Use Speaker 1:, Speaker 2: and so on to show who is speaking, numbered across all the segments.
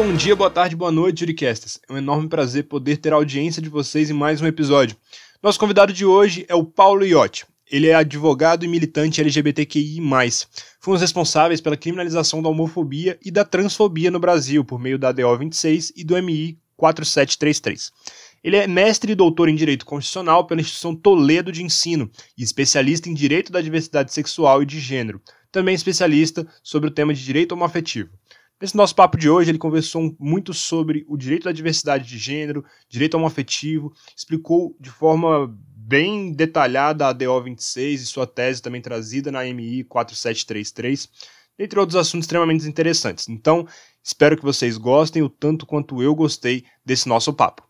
Speaker 1: Bom dia, boa tarde, boa noite, Juricasters. É um enorme prazer poder ter a audiência de vocês em mais um episódio. Nosso convidado de hoje é o Paulo Iotti. Ele é advogado e militante LGBTQI+. Foi um dos responsáveis pela criminalização da homofobia e da transfobia no Brasil, por meio da DO 26 e do MI 4733. Ele é mestre e doutor em Direito Constitucional pela Instituição Toledo de Ensino e especialista em Direito da Diversidade Sexual e de Gênero. Também especialista sobre o tema de Direito Homoafetivo. Nesse nosso papo de hoje, ele conversou muito sobre o direito da diversidade de gênero, direito homoafetivo, explicou de forma bem detalhada a DO 26 e sua tese também trazida na MI 4733, entre outros assuntos extremamente interessantes. Então, espero que vocês gostem o tanto quanto eu gostei desse nosso papo.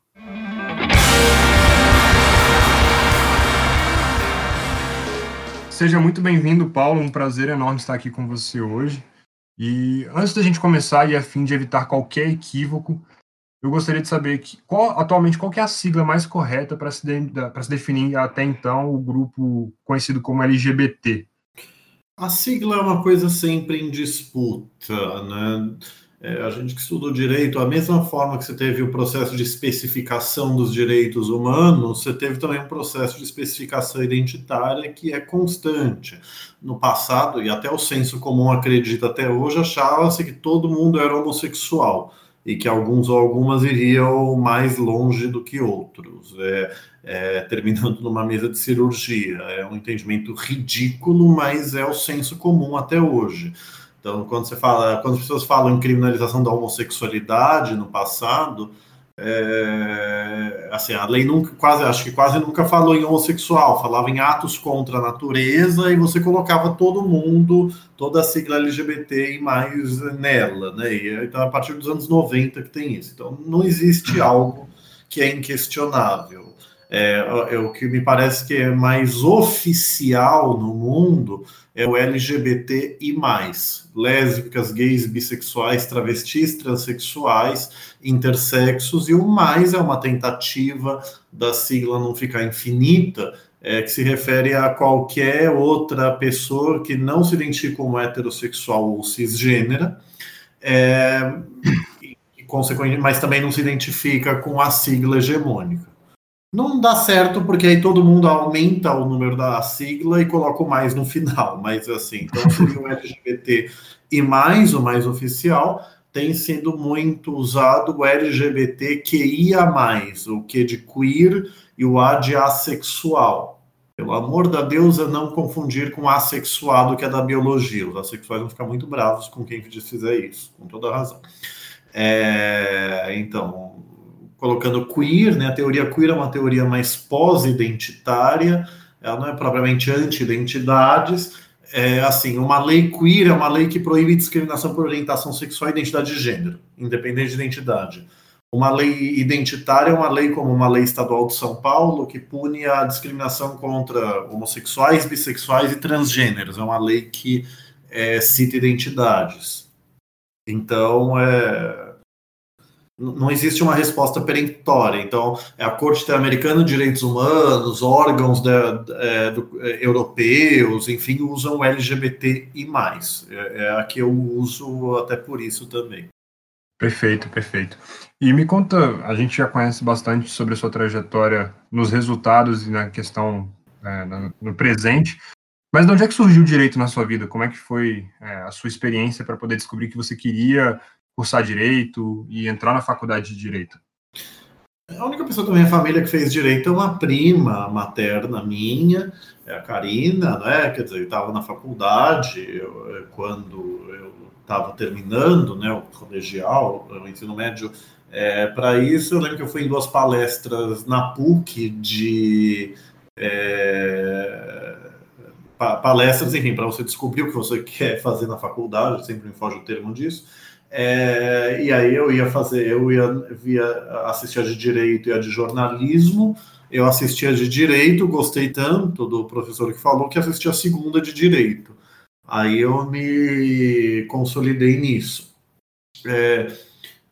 Speaker 1: Seja muito bem-vindo, Paulo. Um prazer enorme estar aqui com você hoje. E antes da gente começar, e a fim de evitar qualquer equívoco, eu gostaria de saber atualmente qual que é a sigla mais correta para se definir até então o grupo conhecido como LGBT.
Speaker 2: A sigla é uma coisa sempre em disputa, né? A gente que estuda o direito, a mesma forma que você teve o processo de especificação dos direitos humanos, você teve também um processo de especificação identitária que é constante. No passado, e até o senso comum acredita até hoje, achava-se que todo mundo era homossexual e que alguns ou algumas iriam mais longe do que outros, terminando numa mesa de cirurgia. É um entendimento ridículo, mas é o senso comum até hoje. Então, quando as pessoas falam em criminalização da homossexualidade no passado, assim, a lei quase nunca falou em homossexual, falava em atos contra a natureza e você colocava todo mundo, toda a sigla LGBT e mais nela, né? Então, a partir dos anos 90 que tem isso. Então, não existe algo que é inquestionável. O que me parece que é mais oficial no mundo é o LGBT e mais. Lésbicas, gays, bissexuais, travestis, transexuais, intersexos, e o mais é uma tentativa da sigla não ficar infinita, que se refere a qualquer outra pessoa que não se identifique como heterossexual ou cisgênera, consequentemente, mas também não se identifica com a sigla hegemônica. Não dá certo, porque aí todo mundo aumenta o número da sigla e coloca o mais no final. Mas assim, então seria o LGBT e mais, o mais oficial, tem sido muito usado o LGBTQIA+, o Q de queer e o A de assexual. Pelo amor da deusa, não confundir com assexuado, que é da biologia. Os assexuais vão ficar muito bravos com quem fizer isso, com toda razão. Então, colocando queer, né? A teoria queer é uma teoria mais pós-identitária, ela não é propriamente anti-identidades. Assim, uma lei queer é uma lei que proíbe discriminação por orientação sexual e identidade de gênero, independente de identidade. Uma lei identitária é uma lei como uma lei estadual de São Paulo, que pune a discriminação contra homossexuais, bissexuais e transgêneros. É uma lei que cita identidades. Então, não existe uma resposta peremptória. Então, a Corte Interamericana de Direitos Humanos, órgãos europeus, enfim, usam o LGBT e mais. A que eu uso até por isso também.
Speaker 1: Perfeito. E me conta, a gente já conhece bastante sobre a sua trajetória nos resultados e na questão no presente, mas de onde é que surgiu o direito na sua vida? Como é que foi a sua experiência para poder descobrir que você queria cursar direito e entrar na faculdade de direito?
Speaker 2: A única pessoa da minha família que fez direito é uma prima materna minha, a Karina, né? Quer dizer, eu estava na faculdade quando eu estava terminando, né, o colegial, o ensino médio. Para isso, eu lembro que eu fui em 2 palestras na PUC de palestras, enfim, para você descobrir o que você quer fazer na faculdade, sempre me foge o termo disso. E aí eu ia assistir a de Direito e a de Jornalismo. Eu assisti a de Direito, gostei tanto do professor que falou que assisti a segunda de Direito. Aí eu me consolidei nisso.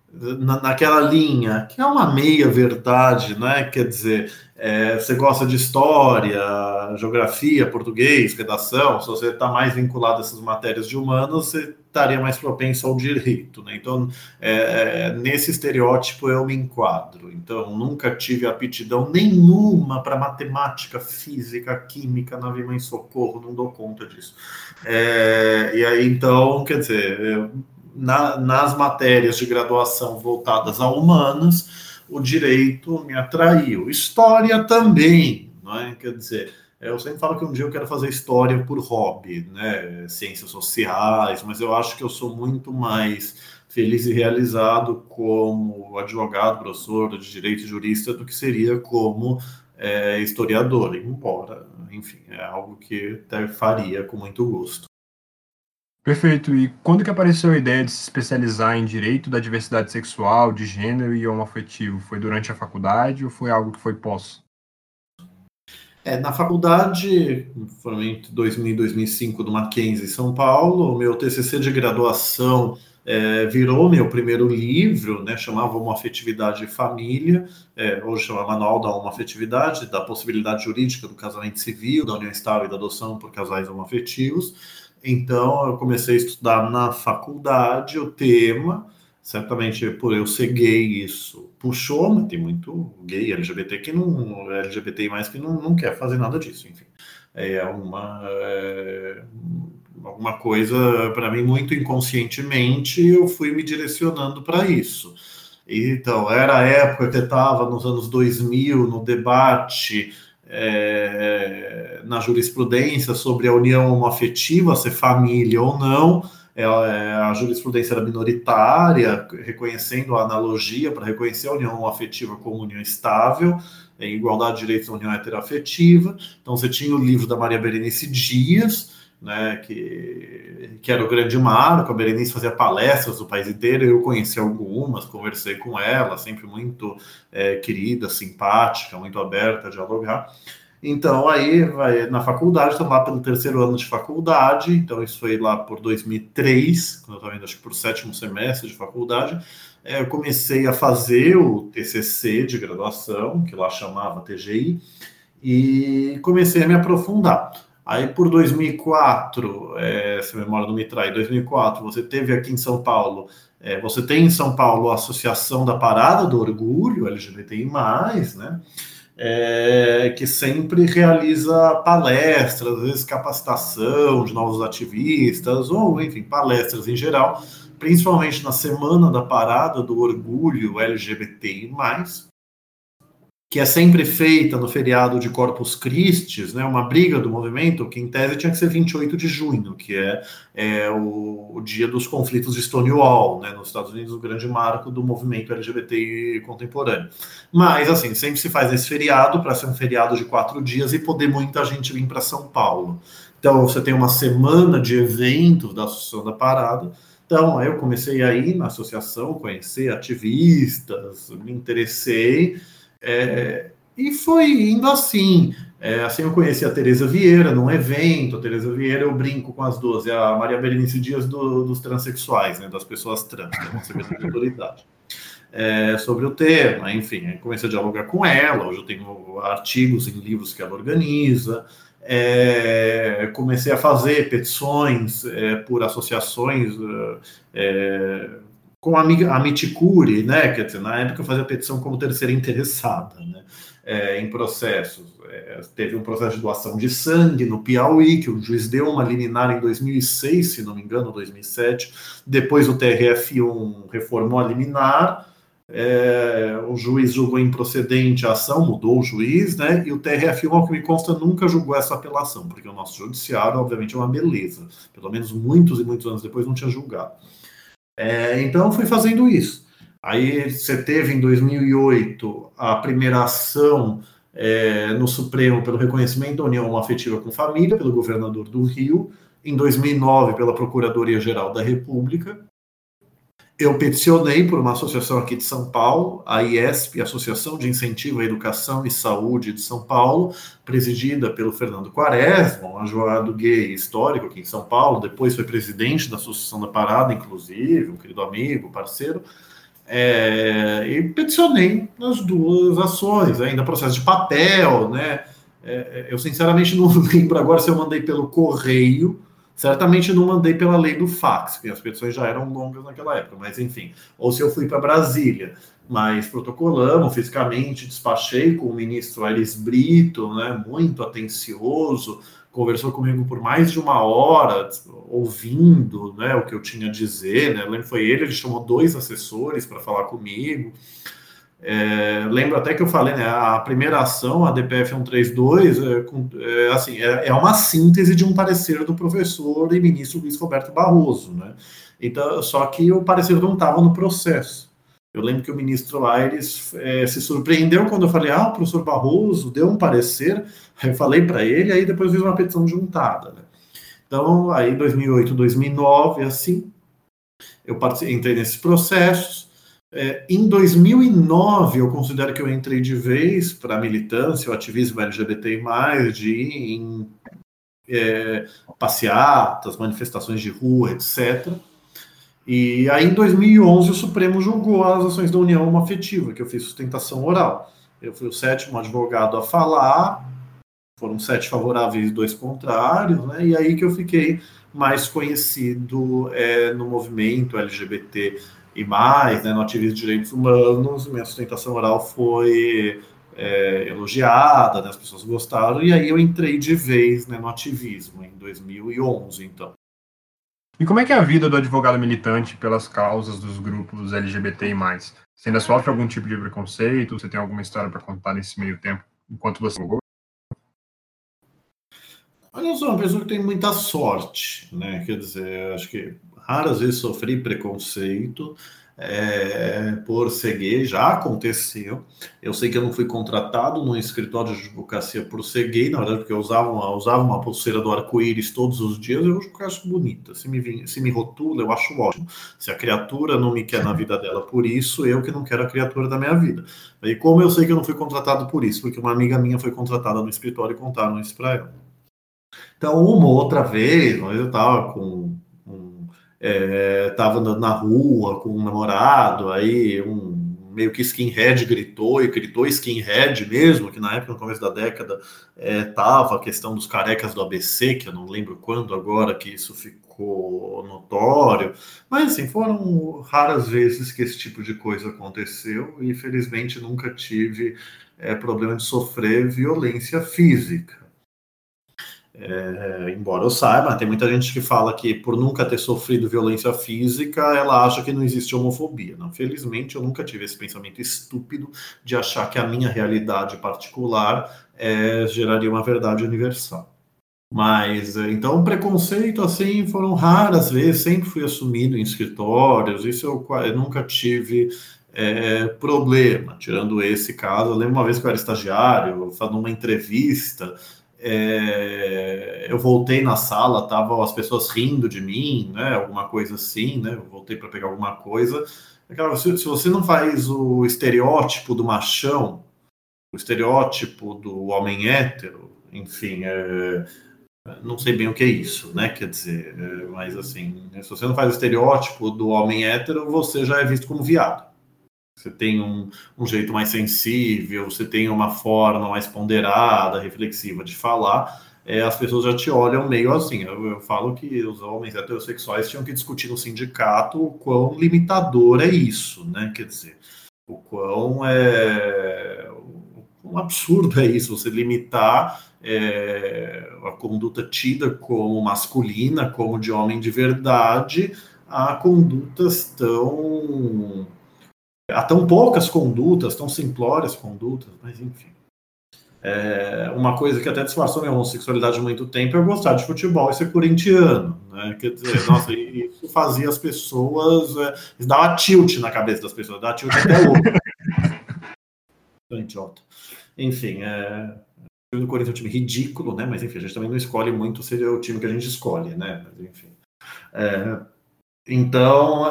Speaker 2: naquela linha, que é uma meia-verdade, né? Quer dizer, você gosta de história, geografia, português, redação, se você está mais vinculado a essas matérias de humanas, você estaria mais propenso ao direito, né? Então, nesse estereótipo eu me enquadro. Então, nunca tive aptidão nenhuma para matemática, física, química, nave mãe socorro, não dou conta disso. E aí, então, quer dizer, nas matérias de graduação voltadas a humanas, o direito me atraiu. História também, não é? Quer dizer, eu sempre falo que um dia eu quero fazer história por hobby, né? Ciências sociais, mas eu acho que eu sou muito mais feliz e realizado como advogado, professor de direito jurista do que seria como historiador, embora, enfim, é algo que até faria com muito gosto.
Speaker 1: Perfeito. E quando que apareceu a ideia de se especializar em direito da diversidade sexual, de gênero e homoafetivo? Foi durante a faculdade ou foi algo que foi pós?
Speaker 2: Na faculdade, foi entre 2000 e 2005, do Mackenzie, em São Paulo, o meu TCC de graduação virou meu primeiro livro, né, chamava Homoafetividade e Família, hoje chama Manual da Homoafetividade, da possibilidade jurídica do casamento civil, da união estável e da adoção por casais homoafetivos. Então, eu comecei a estudar na faculdade o tema, certamente por eu ser gay, isso puxou, mas tem muito gay, LGBT que não, LGBTI+, que não quer fazer nada disso, enfim. Alguma coisa, para mim, muito inconscientemente, eu fui me direcionando para isso. Então, era a época que eu estava nos anos 2000, no debate na jurisprudência sobre a união homoafetiva, ser família ou não. A jurisprudência era minoritária, reconhecendo a analogia para reconhecer a união homoafetiva como união estável, em igualdade de direitos na união heteroafetiva. Então, você tinha o livro da Maria Berenice Dias, né, que era o grande marco. A Berenice fazia palestras do país inteiro, eu conheci algumas, conversei com ela, sempre muito querida, simpática, muito aberta a dialogar. Então, aí, na faculdade, estou lá pelo terceiro ano de faculdade, então isso foi lá por 2003, quando eu estava indo, acho que por 7º semestre de faculdade, eu comecei a fazer o TCC de graduação, que lá chamava TGI, e comecei a me aprofundar. Aí, por 2004, se a memória não me trai, 2004, você teve aqui em São Paulo, você tem em São Paulo a Associação da Parada do Orgulho, LGBTI+, né? Que sempre realiza palestras, às vezes capacitação de novos ativistas, ou, enfim, palestras em geral, principalmente na Semana da Parada do Orgulho LGBTI+, que é sempre feita no feriado de Corpus Christi, né, uma briga do movimento, que em tese tinha que ser 28 de junho, que é o dia dos conflitos de Stonewall, né, nos Estados Unidos, o grande marco do movimento LGBTI contemporâneo. Mas, assim, sempre se faz esse feriado, para ser um feriado de 4 dias e poder muita gente vir para São Paulo. Então, você tem uma semana de eventos da Associação da Parada. Então, aí eu comecei a ir na associação, conhecer ativistas, me interessei, e foi indo assim. Assim eu conheci a Tereza Vieira num evento. A Tereza Vieira, eu brinco com as duas, é a Maria Berenice Dias dos transexuais, né, das pessoas trans, que é uma certa autoridade. Sobre o tema, enfim, comecei a dialogar com ela. Hoje eu tenho artigos em livros que ela organiza. Comecei a fazer petições por associações com a Miticuri, né? Quer dizer, na época eu fazia petição como terceira interessada, né? Em processos. Teve um processo de doação de sangue no Piauí, que o juiz deu uma liminar em 2006, se não me engano, 2007. Depois o TRF1 reformou a liminar. O juiz julgou improcedente a ação, mudou o juiz, né? E o TRF1, ao que me consta, nunca julgou essa apelação, porque o nosso judiciário, obviamente, é uma beleza. Pelo menos muitos e muitos anos depois não tinha julgado. Então, eu fui fazendo isso. Aí você teve, em 2008, a primeira ação no Supremo pelo reconhecimento da união homoafetiva com família, pelo governador do Rio. Em 2009, pela Procuradoria-Geral da República. Eu peticionei por uma associação aqui de São Paulo, a IESP, Associação de Incentivo à Educação e Saúde de São Paulo, presidida pelo Fernando Quaresma, um advogado gay histórico aqui em São Paulo, depois foi presidente da Associação da Parada, inclusive, um querido amigo, parceiro. E peticionei nas duas ações, ainda processo de papel, né? Eu sinceramente não lembro agora se eu mandei pelo correio, certamente não mandei pela lei do fax, porque as petições já eram longas naquela época, mas enfim, ou se eu fui para Brasília, mas protocolamos fisicamente, despachei com o ministro Aires Brito, né? Muito atencioso, conversou comigo por mais de uma hora, ouvindo, né, o que eu tinha a dizer, né? Eu lembro que foi ele chamou 2 assessores para falar comigo. Lembro até que eu falei, né, a primeira ação, a DPF 132, assim, é uma síntese de um parecer do professor e ministro Luiz Roberto Barroso, né? Então, só que o parecer não estava no processo. Eu lembro que o ministro Aires se surpreendeu quando eu falei, o professor Barroso deu um parecer, eu falei para ele, aí depois fiz uma petição juntada, né? Então, aí em 2008, 2009, assim, eu entrei nesses processos. Em 2009, eu considero que eu entrei de vez para a militância, o ativismo LGBTI+, de ir em passeatas, manifestações de rua, etc. E aí, em 2011, o Supremo julgou as ações da união homoafetiva, que eu fiz sustentação oral. Eu fui o 7º advogado a falar, foram 7 favoráveis e 2 contrários, né? E aí que eu fiquei mais conhecido no movimento LGBT e mais, né, no ativismo de direitos humanos. Minha sustentação oral foi elogiada, né, as pessoas gostaram, e aí eu entrei de vez, né, no ativismo em 2011, então.
Speaker 1: E como é que é a vida do advogado militante pelas causas dos grupos LGBTI+. Você ainda sofre algum tipo de preconceito? Você tem alguma história para contar nesse meio tempo, enquanto você jogou?
Speaker 2: Olha, eu sou uma pessoa que tem muita sorte, né? Quer dizer, acho que raras vezes sofri preconceito por ser gay, já aconteceu. Eu sei que eu não fui contratado num escritório de advocacia por ser gay, na verdade, porque eu usava uma pulseira do arco-íris todos os dias, eu acho bonita. Se me rotula, eu acho ótimo. Se a criatura não me quer na vida dela por isso, eu que não quero a criatura da minha vida. E como eu sei que eu não fui contratado por isso? Porque uma amiga minha foi contratada no escritório e contaram isso para ela. Então, uma outra vez, eu estava tava andando na rua com um namorado, aí meio que skinhead gritou skinhead mesmo, que na época, no começo da década, tava a questão dos carecas do ABC, que eu não lembro quando agora que isso ficou notório, mas assim, foram raras vezes que esse tipo de coisa aconteceu e felizmente nunca tive problema de sofrer violência física. Embora eu saiba, tem muita gente que fala que por nunca ter sofrido violência física, ela acha que não existe homofobia. Não, felizmente eu nunca tive esse pensamento estúpido de achar que a minha realidade particular geraria uma verdade universal. Mas, então, preconceito, assim, foram raras vezes, sempre fui assumido em escritórios, isso eu nunca tive problema, tirando esse caso. Eu lembro uma vez que eu era estagiário, fazendo uma entrevista, eu voltei na sala, estavam as pessoas rindo de mim, né, alguma coisa assim, né, eu voltei para pegar alguma coisa. Se você não faz o estereótipo do machão, o estereótipo do homem hétero, enfim, não sei bem o que é isso, né, quer dizer, mas assim, se você não faz o estereótipo do homem hétero, você já é visto como viado. Você tem um jeito mais sensível, você tem uma forma mais ponderada, reflexiva de falar, as pessoas já te olham meio assim. Eu falo que os homens heterossexuais tinham que discutir no sindicato o quão limitador é isso, né? Quer dizer, o quão um absurdo é isso, você limitar a conduta tida como masculina, como de homem de verdade, a condutas há tão poucas condutas, tão simplórias condutas, mas enfim. Uma coisa que até disfarçou minha homossexualidade há muito tempo é eu gostar de futebol e ser corintiano, né? Quer dizer, nossa, isso fazia as pessoas, isso dava tilt na cabeça das pessoas, dava tilt até hoje. Idiota. Enfim, o time do Corinthians é um time ridículo, né? Mas enfim, a gente também não escolhe muito se é o time que a gente escolhe, né? Mas enfim. Então,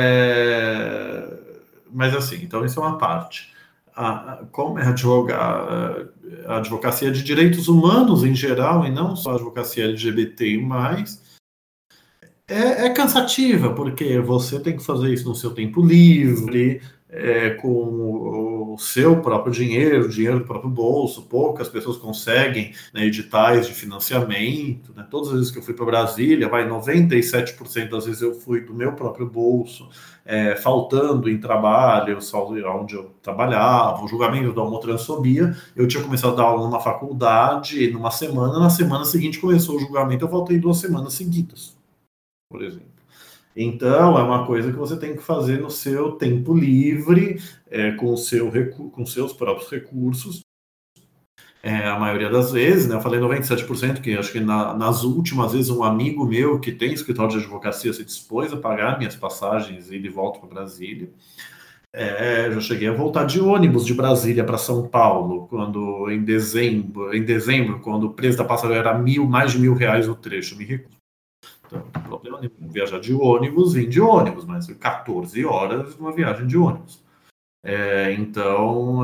Speaker 2: mas assim, então isso é uma parte. Como é a advocacia de direitos humanos em geral, e não só a advocacia LGBTI+, É cansativa, porque você tem que fazer isso no seu tempo livre, com o seu próprio dinheiro, o dinheiro do próprio bolso. Poucas pessoas conseguem, né, editais de financiamento. Né? Todas as vezes que eu fui para Brasília, 97% das vezes eu fui do meu próprio bolso, faltando em trabalho, onde eu trabalhava, o julgamento da homotransfobia. Eu tinha começado a dar aula numa faculdade, numa semana, na semana seguinte começou o julgamento, eu voltei 2 semanas seguidas, por exemplo. Então, é uma coisa que você tem que fazer no seu tempo livre, com seus próprios recursos. A maioria das vezes, né? Eu falei 97%, que acho que nas últimas vezes um amigo meu que tem escritório de advocacia se dispôs a pagar minhas passagens e de volta para Brasília. Já cheguei a voltar de ônibus de Brasília para São Paulo, quando em dezembro, quando o preço da passagem era mais de R$ 1.000 o trecho, me recuso. Então, não tem problema nenhum viajar de ônibus, vim de ônibus, mas 14 horas numa viagem de ônibus. Então,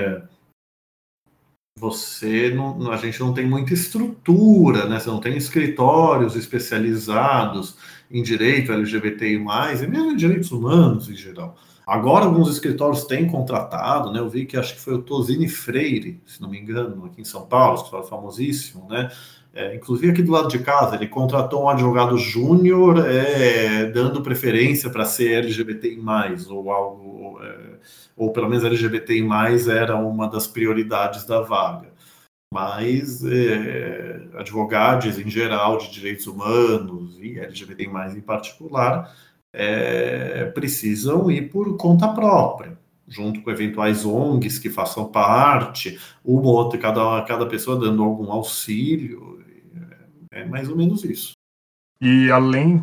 Speaker 2: a gente não tem muita estrutura, né? Você não tem escritórios especializados em direito LGBTI+, e mesmo em direitos humanos em geral. Agora, alguns escritórios têm contratado, né? Eu vi que acho que foi o Tosini Freire, se não me engano, aqui em São Paulo, escritório famosíssimo, né? Inclusive aqui do lado de casa, ele contratou um advogado júnior, dando preferência para ser LGBTI+, ou algo, ou pelo menos LGBTI+, era uma das prioridades da vaga. Mas advogados em geral de direitos humanos e LGBTI+, em particular, precisam ir por conta própria, junto com eventuais ONGs que façam parte, uma ou outra, cada pessoa dando algum auxílio. É mais ou menos isso.
Speaker 1: E além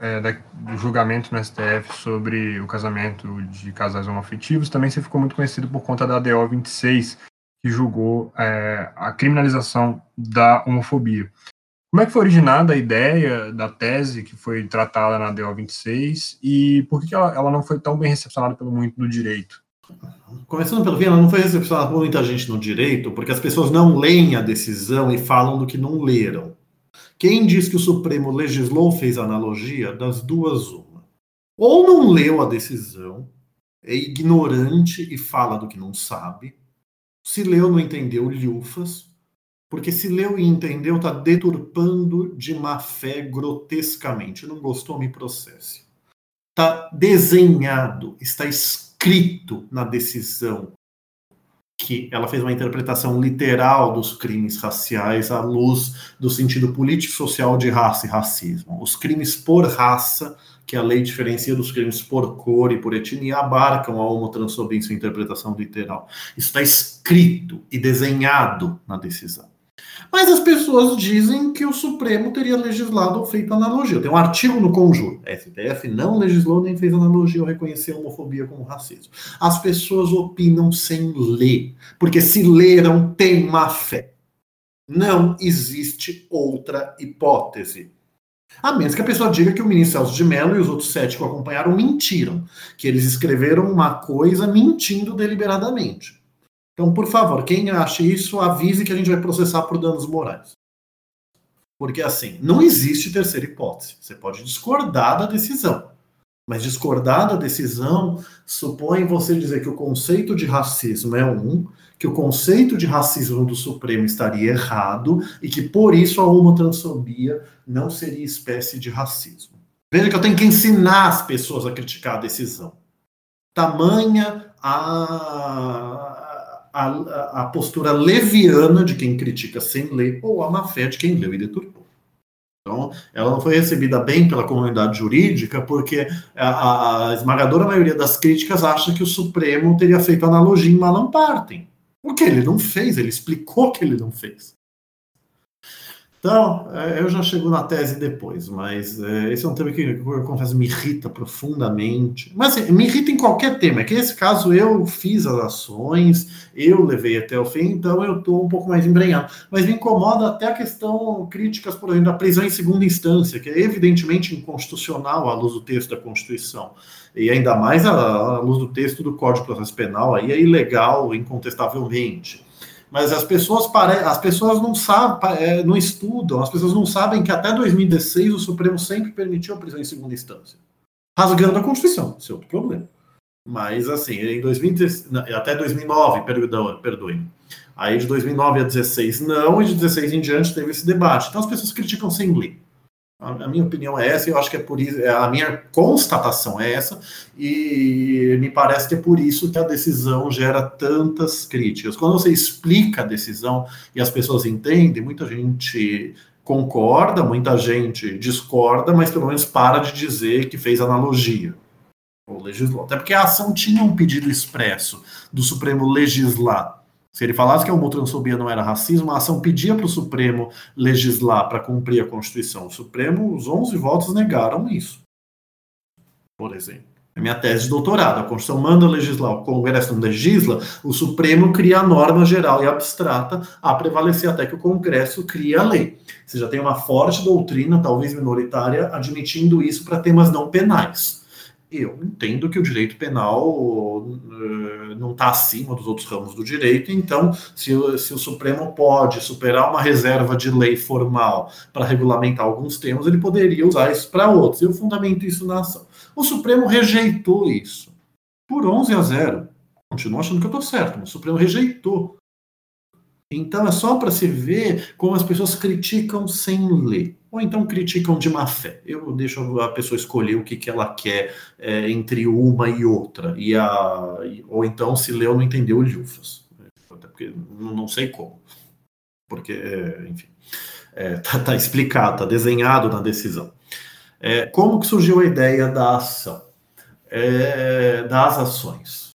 Speaker 1: do julgamento no STF sobre o casamento de casais homoafetivos, também você ficou muito conhecido por conta da DO 26, que julgou a criminalização da homofobia. Como é que foi originada a ideia da tese que foi tratada na DO 26 e por que ela não foi tão bem recepcionada pelo muito do direito?
Speaker 2: Começando pelo fim, ela não foi recepcionada por muita gente no direito, porque as pessoas não leem a decisão e falam do que não leram. Quem diz que o Supremo legislou fez analogia, das duas uma. Ou não leu a decisão, é ignorante e fala do que não sabe. Se leu, não entendeu, lhufas. Porque se leu e entendeu, está deturpando de má fé grotescamente. Não gostou, me processe. Está desenhado, está escrito na decisão que ela fez uma interpretação literal dos crimes raciais à luz do sentido político-social de raça e racismo. Os crimes por raça, que a lei diferencia dos crimes por cor e por etnia, abarcam a homotransfobia em sua interpretação literal. Isso está escrito e desenhado na decisão. Mas as pessoas dizem que o Supremo teria legislado ou feito analogia. Tem um artigo no Conjuro. A STF não legislou nem fez analogia ou reconheceu a homofobia como racismo. As pessoas opinam sem ler, porque se leram, tem má fé. Não existe outra hipótese. A menos que a pessoa diga que o ministro Celso de Mello e os outros 7 que o acompanharam mentiram, que eles escreveram uma coisa mentindo deliberadamente. Então, por favor, quem acha isso, avise que a gente vai processar por danos morais. Porque, assim, não existe terceira hipótese. Você pode discordar da decisão. Mas discordar da decisão supõe você dizer que o conceito de racismo é que o conceito de racismo do Supremo estaria errado e que, por isso, a homotransfobia não seria espécie de racismo. Veja que eu tenho que ensinar as pessoas a criticar a decisão. Tamanha a postura leviana de quem critica sem ler ou a má-fé de quem leu e deturpou. Então, ela não foi recebida bem pela comunidade jurídica porque a esmagadora maioria das críticas acha que o Supremo teria feito analogia em Malam Partem. O que ele não fez, ele explicou que ele não fez. Então, eu já chego na tese depois, mas esse é um tema que eu confesso me irrita profundamente. Mas assim, me irrita em qualquer tema, é que nesse caso eu fiz as ações, eu levei até o fim, então eu estou um pouco mais embrenhado. Mas me incomoda até a questão críticas, por exemplo, da prisão em segunda instância, que é evidentemente inconstitucional à luz do texto da Constituição. E ainda mais à luz do texto do Código de Processo Penal, aí é ilegal incontestavelmente. Mas as pessoas não sabem, não estudam, as pessoas não sabem que até 2016 o Supremo sempre permitiu a prisão em segunda instância, rasgando a Constituição, esse é outro problema. Mas, assim, até 2009, perdoe-me. Aí, de 2009 a 2016, não, e de 2016 em diante teve esse debate. Então, as pessoas criticam sem ler. A minha opinião é essa, e eu acho que é por isso, a minha constatação é essa, e me parece que é por isso que a decisão gera tantas críticas. Quando você explica a decisão e as pessoas entendem, muita gente concorda, muita gente discorda, mas pelo menos para de dizer que fez analogia ou legislou. Até porque a ação tinha um pedido expresso do Supremo legislar. Se ele falasse que a homotransfobia não era racismo, a ação pedia para o Supremo legislar para cumprir a Constituição. O Supremo, os 11 votos negaram isso. Por exemplo. É minha tese de doutorado. A Constituição manda legislar, o Congresso não legisla, o Supremo cria a norma geral e abstrata a prevalecer até que o Congresso crie a lei. Você já tem uma forte doutrina, talvez minoritária, admitindo isso para temas não penais. Eu entendo que o direito penal não está acima dos outros ramos do direito, então, se o Supremo pode superar uma reserva de lei formal para regulamentar alguns temas, ele poderia usar isso para outros. Eu fundamento isso na ação. O Supremo rejeitou isso por 11-0. Continuo achando que eu estou certo, mas o Supremo rejeitou. Então, é só para se ver como as pessoas criticam sem ler. Ou então criticam de má fé. Eu deixo a pessoa escolher o que ela quer entre uma e outra. Ou então, se leu, não entendeu o Lhufas. Até porque não sei como. Porque, enfim, tá explicado, tá desenhado na decisão. Como que surgiu a ideia da ação? Das ações.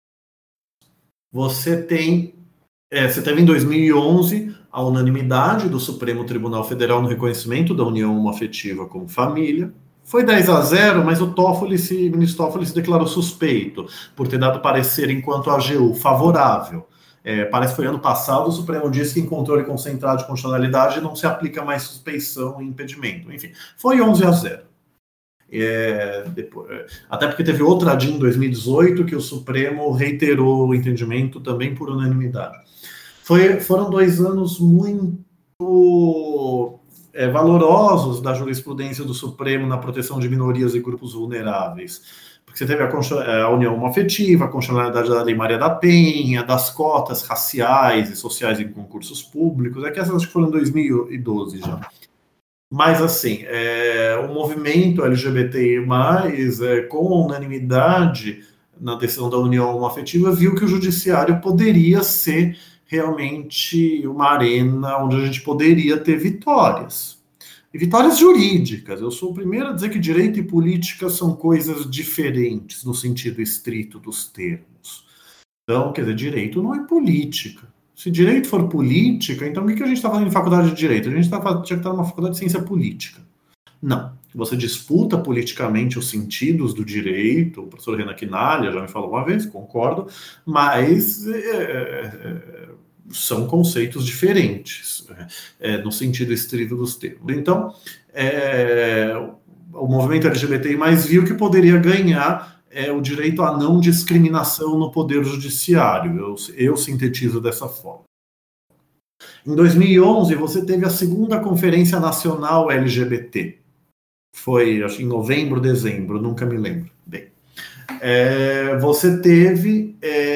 Speaker 2: Você teve em 2011 a unanimidade do Supremo Tribunal Federal no reconhecimento da união homoafetiva como família. Foi 10-0, mas o ministro Toffoli se declarou suspeito por ter dado parecer enquanto AGU favorável. Parece que foi ano passado, o Supremo disse que em controle concentrado de constitucionalidade não se aplica mais suspeição e impedimento. Enfim, foi 11-0. Até porque teve outra ADIM em 2018 que o Supremo reiterou o entendimento também por unanimidade. Foram 2 anos muito valorosos da jurisprudência do Supremo na proteção de minorias e grupos vulneráveis. Porque você teve a união homoafetiva, a constitucionalidade da Lei Maria da Penha, das cotas raciais e sociais em concursos públicos, que essas acho que foram em 2012 já. Mas, assim, o movimento LGBTI+, com unanimidade na decisão da união homoafetiva, viu que o judiciário poderia ser realmente uma arena onde a gente poderia ter vitórias. E vitórias jurídicas. Eu sou o primeiro a dizer que direito e política são coisas diferentes no sentido estrito dos termos. Então, quer dizer, direito não é política. Se direito for política, então o que a gente está fazendo em faculdade de direito? A gente tinha que estar numa faculdade de ciência política. Não. Você disputa politicamente os sentidos do direito, o professor Renan Quinalha já me falou uma vez, concordo, mas são conceitos diferentes, no sentido estrito dos termos. Então, o movimento LGBTI+, viu que poderia ganhar o direito à não discriminação no poder judiciário. Eu sintetizo dessa forma. Em 2011, você teve a segunda Conferência Nacional LGBT. Foi, acho que em novembro, dezembro, nunca me lembro. Bem, você teve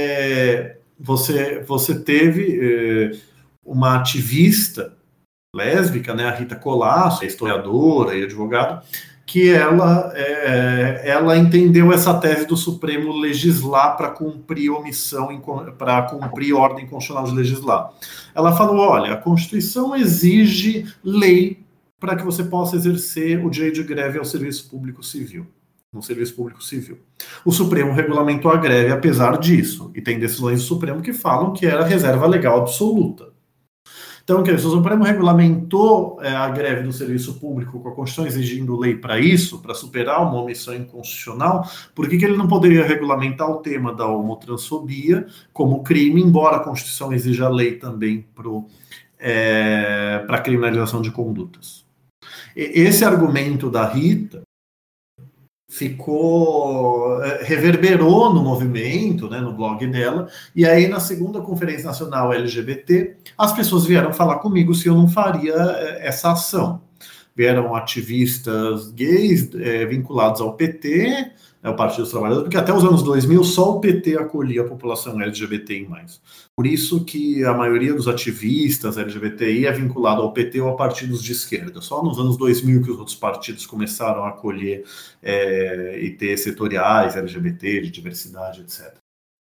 Speaker 2: uma ativista lésbica, né, a Rita Colasso, historiadora e advogada, que ela entendeu essa tese do Supremo legislar para cumprir omissão, para cumprir ordem constitucional de legislar. Ela falou, olha, a Constituição exige lei para que você possa exercer o direito de greve ao serviço público civil, no serviço público civil. O Supremo regulamentou a greve apesar disso, e tem decisões do Supremo que falam que era reserva legal absoluta. Então, o Supremo regulamentou a greve do serviço público com a Constituição exigindo lei para isso, para superar uma omissão inconstitucional, por que ele não poderia regulamentar o tema da homotransfobia como crime, embora a Constituição exija lei também para a criminalização de condutas? Esse argumento da Rita reverberou no movimento, né, no blog dela, e aí na segunda Conferência Nacional LGBT, as pessoas vieram falar comigo se eu não faria essa ação. Vieram ativistas gays vinculados ao PT, o Partido dos Trabalhadores, porque até os anos 2000 só o PT acolhia a população LGBTI+. Por isso que a maioria dos ativistas LGBTI é vinculado ao PT ou a partidos de esquerda. Só nos anos 2000 que os outros partidos começaram a acolher e ter setoriais LGBT, de diversidade, etc.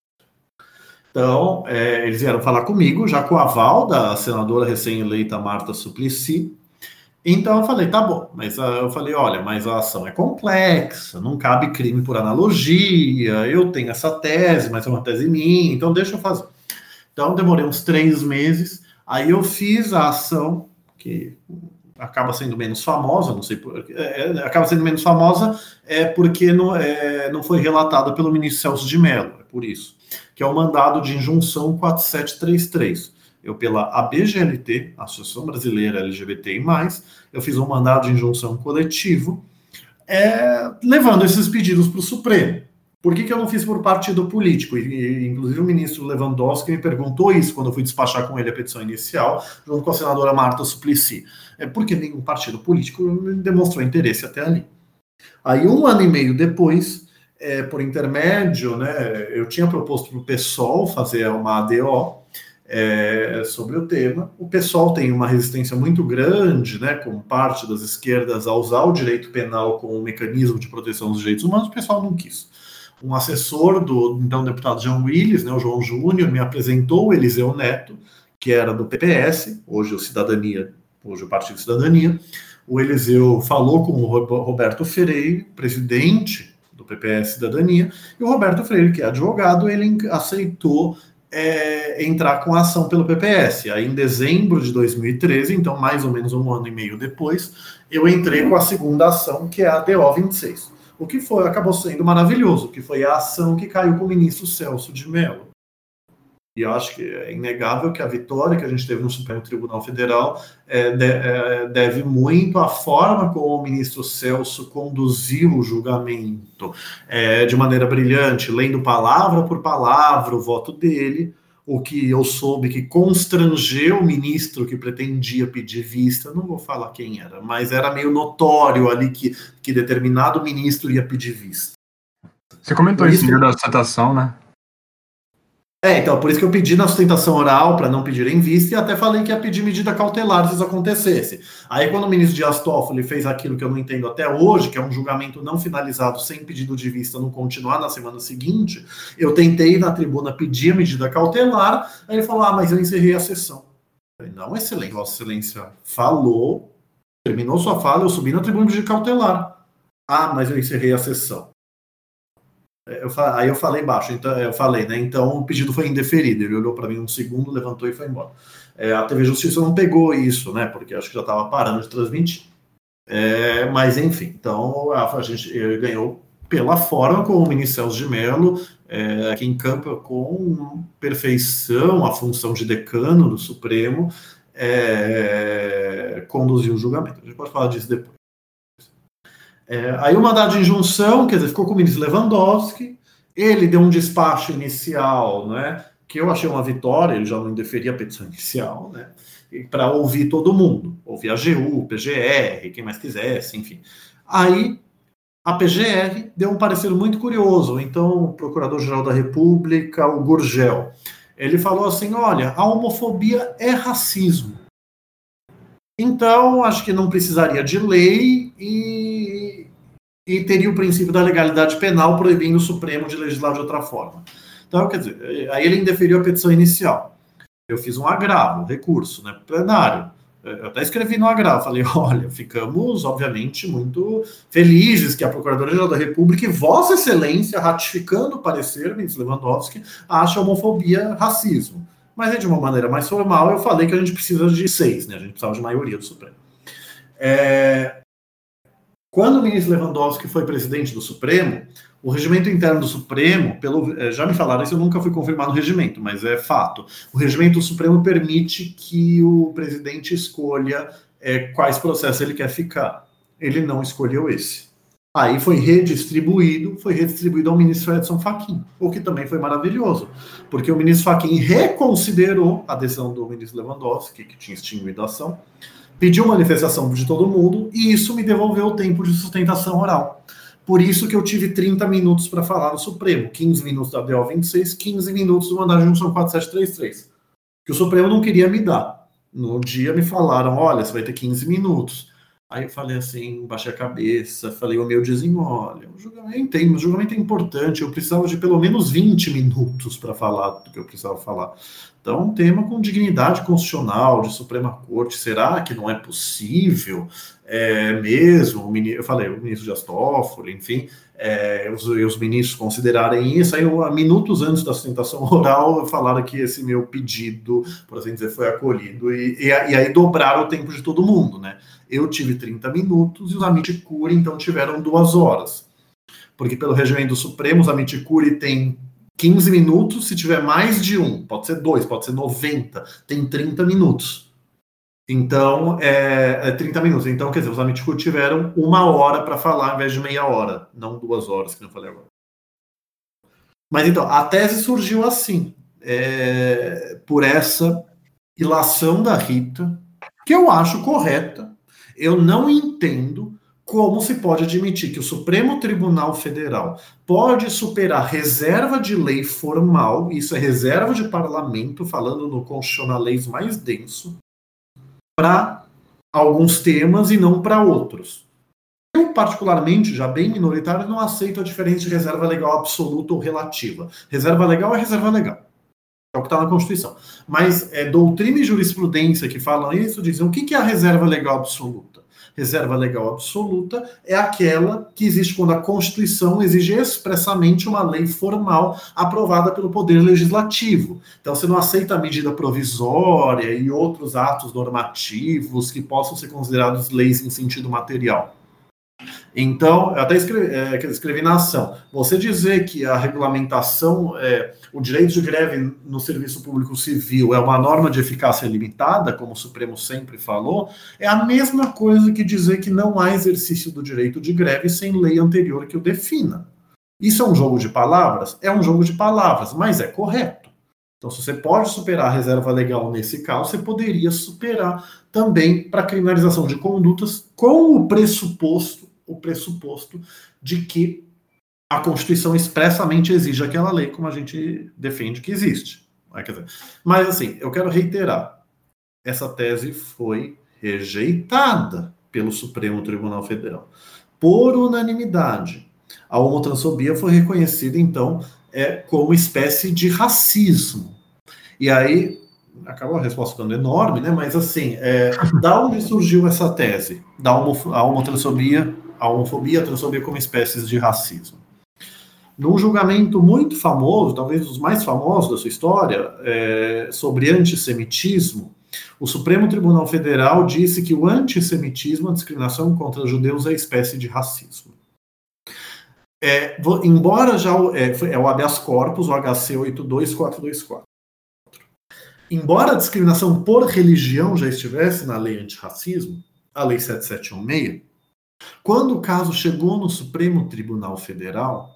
Speaker 2: Então, eles vieram falar comigo, já com o aval da senadora recém-eleita Marta Suplicy. Então eu falei, tá bom, mas eu falei, olha, mas a ação é complexa, não cabe crime por analogia, eu tenho essa tese, mas é uma tese minha, então deixa eu fazer. Então demorei uns 3 meses, aí eu fiz a ação, que acaba sendo menos famosa, não sei por acaba sendo menos famosa porque não foi relatada pelo ministro Celso de Mello, é por isso, que é o mandado de injunção 4733. Eu, pela ABGLT, Associação Brasileira LGBTI+, eu fiz um mandado de injunção coletivo, levando esses pedidos para o Supremo. Por que eu não fiz por partido político? Inclusive o ministro Lewandowski me perguntou isso quando eu fui despachar com ele a petição inicial, junto com a senadora Marta Suplicy. Porque nenhum partido político demonstrou interesse até ali. Aí, 1 ano e meio depois, por intermédio, né, eu tinha proposto para o PSOL fazer uma ADO, sobre o tema. O PSOL tem uma resistência muito grande, né, como parte das esquerdas, a usar o direito penal como um mecanismo de proteção dos direitos humanos. O PSOL não quis. Um assessor do então deputado João Willis, né, o João Júnior, me apresentou o Eliseu Neto, que era do PPS, hoje o Partido Cidadania. O Eliseu falou com o Roberto Freire, presidente do PPS Cidadania, e o Roberto Freire, que é advogado, ele aceitou entrar com a ação pelo PPS. Aí, em dezembro de 2013, então mais ou menos 1 ano e meio depois, eu entrei com a segunda ação, que é a DO 26. O que acabou sendo maravilhoso, que foi a ação que caiu com o ministro Celso de Mello. E eu acho que é inegável que a vitória que a gente teve no Supremo Tribunal Federal deve muito à forma como o ministro Celso conduziu o julgamento de maneira brilhante, lendo palavra por palavra o voto dele, o que eu soube que constrangeu o ministro que pretendia pedir vista, não vou falar quem era, mas era meio notório ali que determinado ministro ia pedir vista.
Speaker 3: Você comentou isso no da citação, né?
Speaker 2: Então, por isso que eu pedi na sustentação oral para não pedir em vista e até falei que ia pedir medida cautelar se isso acontecesse. Aí, quando o ministro Dias Toffoli fez aquilo que eu não entendo até hoje, que é um julgamento não finalizado sem pedido de vista, não continuar na semana seguinte, eu tentei na tribuna pedir a medida cautelar, aí ele falou, mas eu encerrei a sessão. Eu falei, não, excelente, Vossa Excelência falou, terminou sua fala, eu subi na tribuna de cautelar. Mas eu encerrei a sessão. Aí eu falei baixo, então o pedido foi indeferido. Ele olhou para mim um segundo, levantou e foi embora. A TV Justiça não pegou isso, né? Porque acho que já estava parando de transmitir. Mas enfim, então a gente ganhou pela forma como o ministro Celso de Mello, que encampa com perfeição a função de decano do Supremo, conduziu o julgamento. A gente pode falar disso depois. Aí o mandado de injunção, quer dizer, ficou com o ministro Lewandowski, ele deu um despacho inicial, né, que eu achei uma vitória, ele já não indeferia a petição inicial, né, para ouvir todo mundo, ouvir a AGU, PGR, quem mais quisesse, enfim. Aí a PGR deu um parecer muito curioso, então o Procurador-Geral da República, o Gurgel, ele falou assim, olha, a homofobia é racismo. Então, acho que não precisaria de lei e teria o princípio da legalidade penal proibindo o Supremo de legislar de outra forma. Então, quer dizer, aí ele indeferiu a petição inicial. Eu fiz um agravo, recurso, né, plenário. Eu até escrevi no agravo, falei, olha, ficamos, obviamente, muito felizes que a Procuradora-Geral da República e Vossa Excelência, ratificando o parecer, ministro Lewandowski, acha a homofobia racismo. Mas de uma maneira mais formal, eu falei que a gente precisa de 6, né? A gente precisava de maioria do Supremo. Quando o ministro Lewandowski foi presidente do Supremo, o regimento interno do Supremo, já me falaram isso, eu nunca fui confirmar no regimento, mas é fato. O regimento do Supremo permite que o presidente escolha quais processos ele quer ficar. Ele não escolheu esse. Aí foi redistribuído ao ministro Edson Fachin, o que também foi maravilhoso, porque o ministro Fachin reconsiderou a decisão do ministro Lewandowski, que tinha extinguido a ação, pediu manifestação de todo mundo, e isso me devolveu o tempo de sustentação oral. Por isso que eu tive 30 minutos para falar no Supremo, 15 minutos da DO 26, 15 minutos do mandado de junção 4733, que o Supremo não queria me dar. No dia me falaram, olha, você vai ter 15 minutos. Aí eu falei assim, baixei a cabeça, falei o meu dizem, olha, o julgamento é importante, eu precisava de pelo menos 20 minutos para falar do que eu precisava falar. Então, um tema com dignidade constitucional, de Suprema Corte, será que não é possível mesmo? Eu falei, o ministro Dias Toffoli, enfim, os ministros considerarem isso. Aí, minutos antes da sustentação oral, falaram que esse meu pedido, por assim dizer, foi acolhido, e aí dobraram o tempo de todo mundo, né? Eu tive 30 minutos e os Amiticuri, então, tiveram 2 horas. Porque pelo regimento do Supremo, os Amiticuri têm 15 minutos, se tiver mais de um, pode ser 2, pode ser 90, tem 30 minutos. Então, 30 minutos. Então, quer dizer, os Amiticuri tiveram 1 hora para falar, ao invés de meia hora, não 2 horas, que eu falei agora. Mas então, a tese surgiu assim, por essa ilação da Rita, que eu acho correta. Eu não entendo como se pode admitir que o Supremo Tribunal Federal pode superar reserva de lei formal, isso é reserva de parlamento, falando no constitucionalês mais denso, para alguns temas e não para outros. Eu, particularmente, já bem minoritário, não aceito a diferença de reserva legal absoluta ou relativa. Reserva legal é reserva legal. É o que está na Constituição. Mas doutrina e jurisprudência que falam isso dizem o que é a reserva legal absoluta? Reserva legal absoluta é aquela que existe quando a Constituição exige expressamente uma lei formal aprovada pelo Poder Legislativo. Então, você não aceita a medida provisória e outros atos normativos que possam ser considerados leis em sentido material. Então, eu até escrevi na ação. Você dizer que a regulamentação, o direito de greve no serviço público civil é uma norma de eficácia limitada, como o Supremo sempre falou, é a mesma coisa que dizer que não há exercício do direito de greve sem lei anterior que o defina. Isso é um jogo de palavras? É um jogo de palavras, mas é correto. Então, se você pode superar a reserva legal nesse caso, você poderia superar também para a criminalização de condutas com o pressuposto de que a Constituição expressamente exige aquela lei, como a gente defende que existe. Mas, assim, eu quero reiterar, essa tese foi rejeitada pelo Supremo Tribunal Federal, por unanimidade. A homotransfobia foi reconhecida, então, como espécie de racismo. E aí, acabou a resposta ficando enorme, né? Mas, assim, da onde surgiu essa tese? Da homotransfobia, a homofobia e a transfobia como espécies de racismo. Num julgamento muito famoso, talvez dos mais famosos da sua história, sobre antissemitismo, o Supremo Tribunal Federal disse que o antissemitismo, a discriminação contra os judeus, é espécie de racismo. Embora já o habeas corpus, o HC 82424. Embora a discriminação por religião já estivesse na lei antirracismo, a lei 7716, quando o caso chegou no Supremo Tribunal Federal,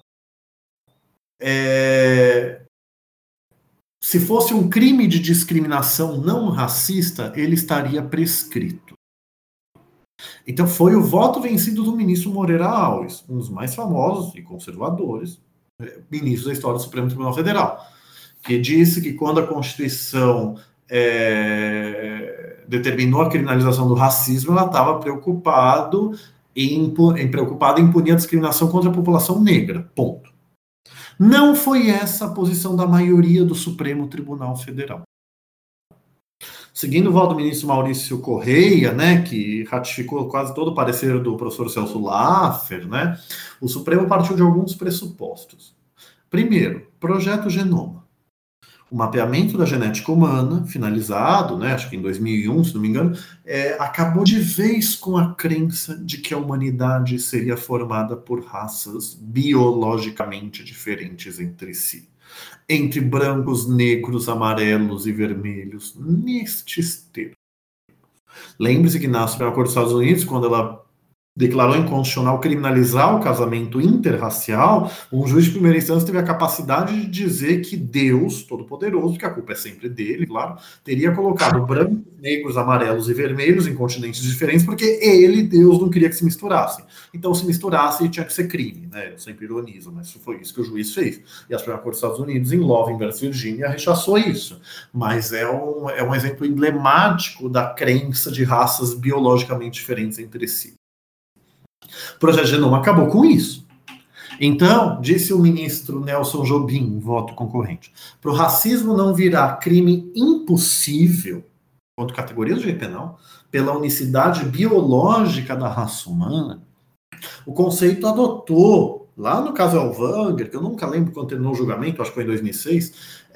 Speaker 2: se fosse um crime de discriminação não racista, ele estaria prescrito. Então foi o voto vencido do ministro Moreira Alves, um dos mais famosos e conservadores ministros da história do Supremo Tribunal Federal, que disse que quando a Constituição determinou a criminalização do racismo, ela estava preocupada em punir a discriminação contra a população negra, ponto. Não foi essa a posição da maioria do Supremo Tribunal Federal. Seguindo o voto do ministro Maurício Correia, né, que ratificou quase todo o parecer do professor Celso Laffer, né, o Supremo partiu de alguns pressupostos. Primeiro, projeto Genoma. O mapeamento da genética humana, finalizado, né, acho que em 2001, se não me engano, acabou de vez com a crença de que a humanidade seria formada por raças biologicamente diferentes entre si. Entre brancos, negros, amarelos e vermelhos, nestes termos. Lembre-se que na Suprema Corte dos Estados Unidos, quando ela declarou inconstitucional criminalizar o casamento interracial, um juiz de primeira instância teve a capacidade de dizer que Deus, Todo-Poderoso, que a culpa é sempre dele, claro, teria colocado brancos, negros, amarelos e vermelhos em continentes diferentes, porque ele, Deus, não queria que se misturassem. Então, se misturasse, tinha que ser crime, né? Eu sempre ironizo, mas foi isso que o juiz fez. E a Suprema Corte dos Estados Unidos, em Loving versus Virginia, rechaçou isso. Mas é um exemplo emblemático da crença de raças biologicamente diferentes entre si. O Projeto Genoma acabou com isso. Então, disse o ministro Nelson Jobim, voto concorrente, para o racismo não virar crime impossível, quanto categoria do direito penal, pela unicidade biológica da raça humana, o conceito adotou, lá no caso Elvanger, que eu nunca lembro quando terminou o julgamento, acho que foi em 2006,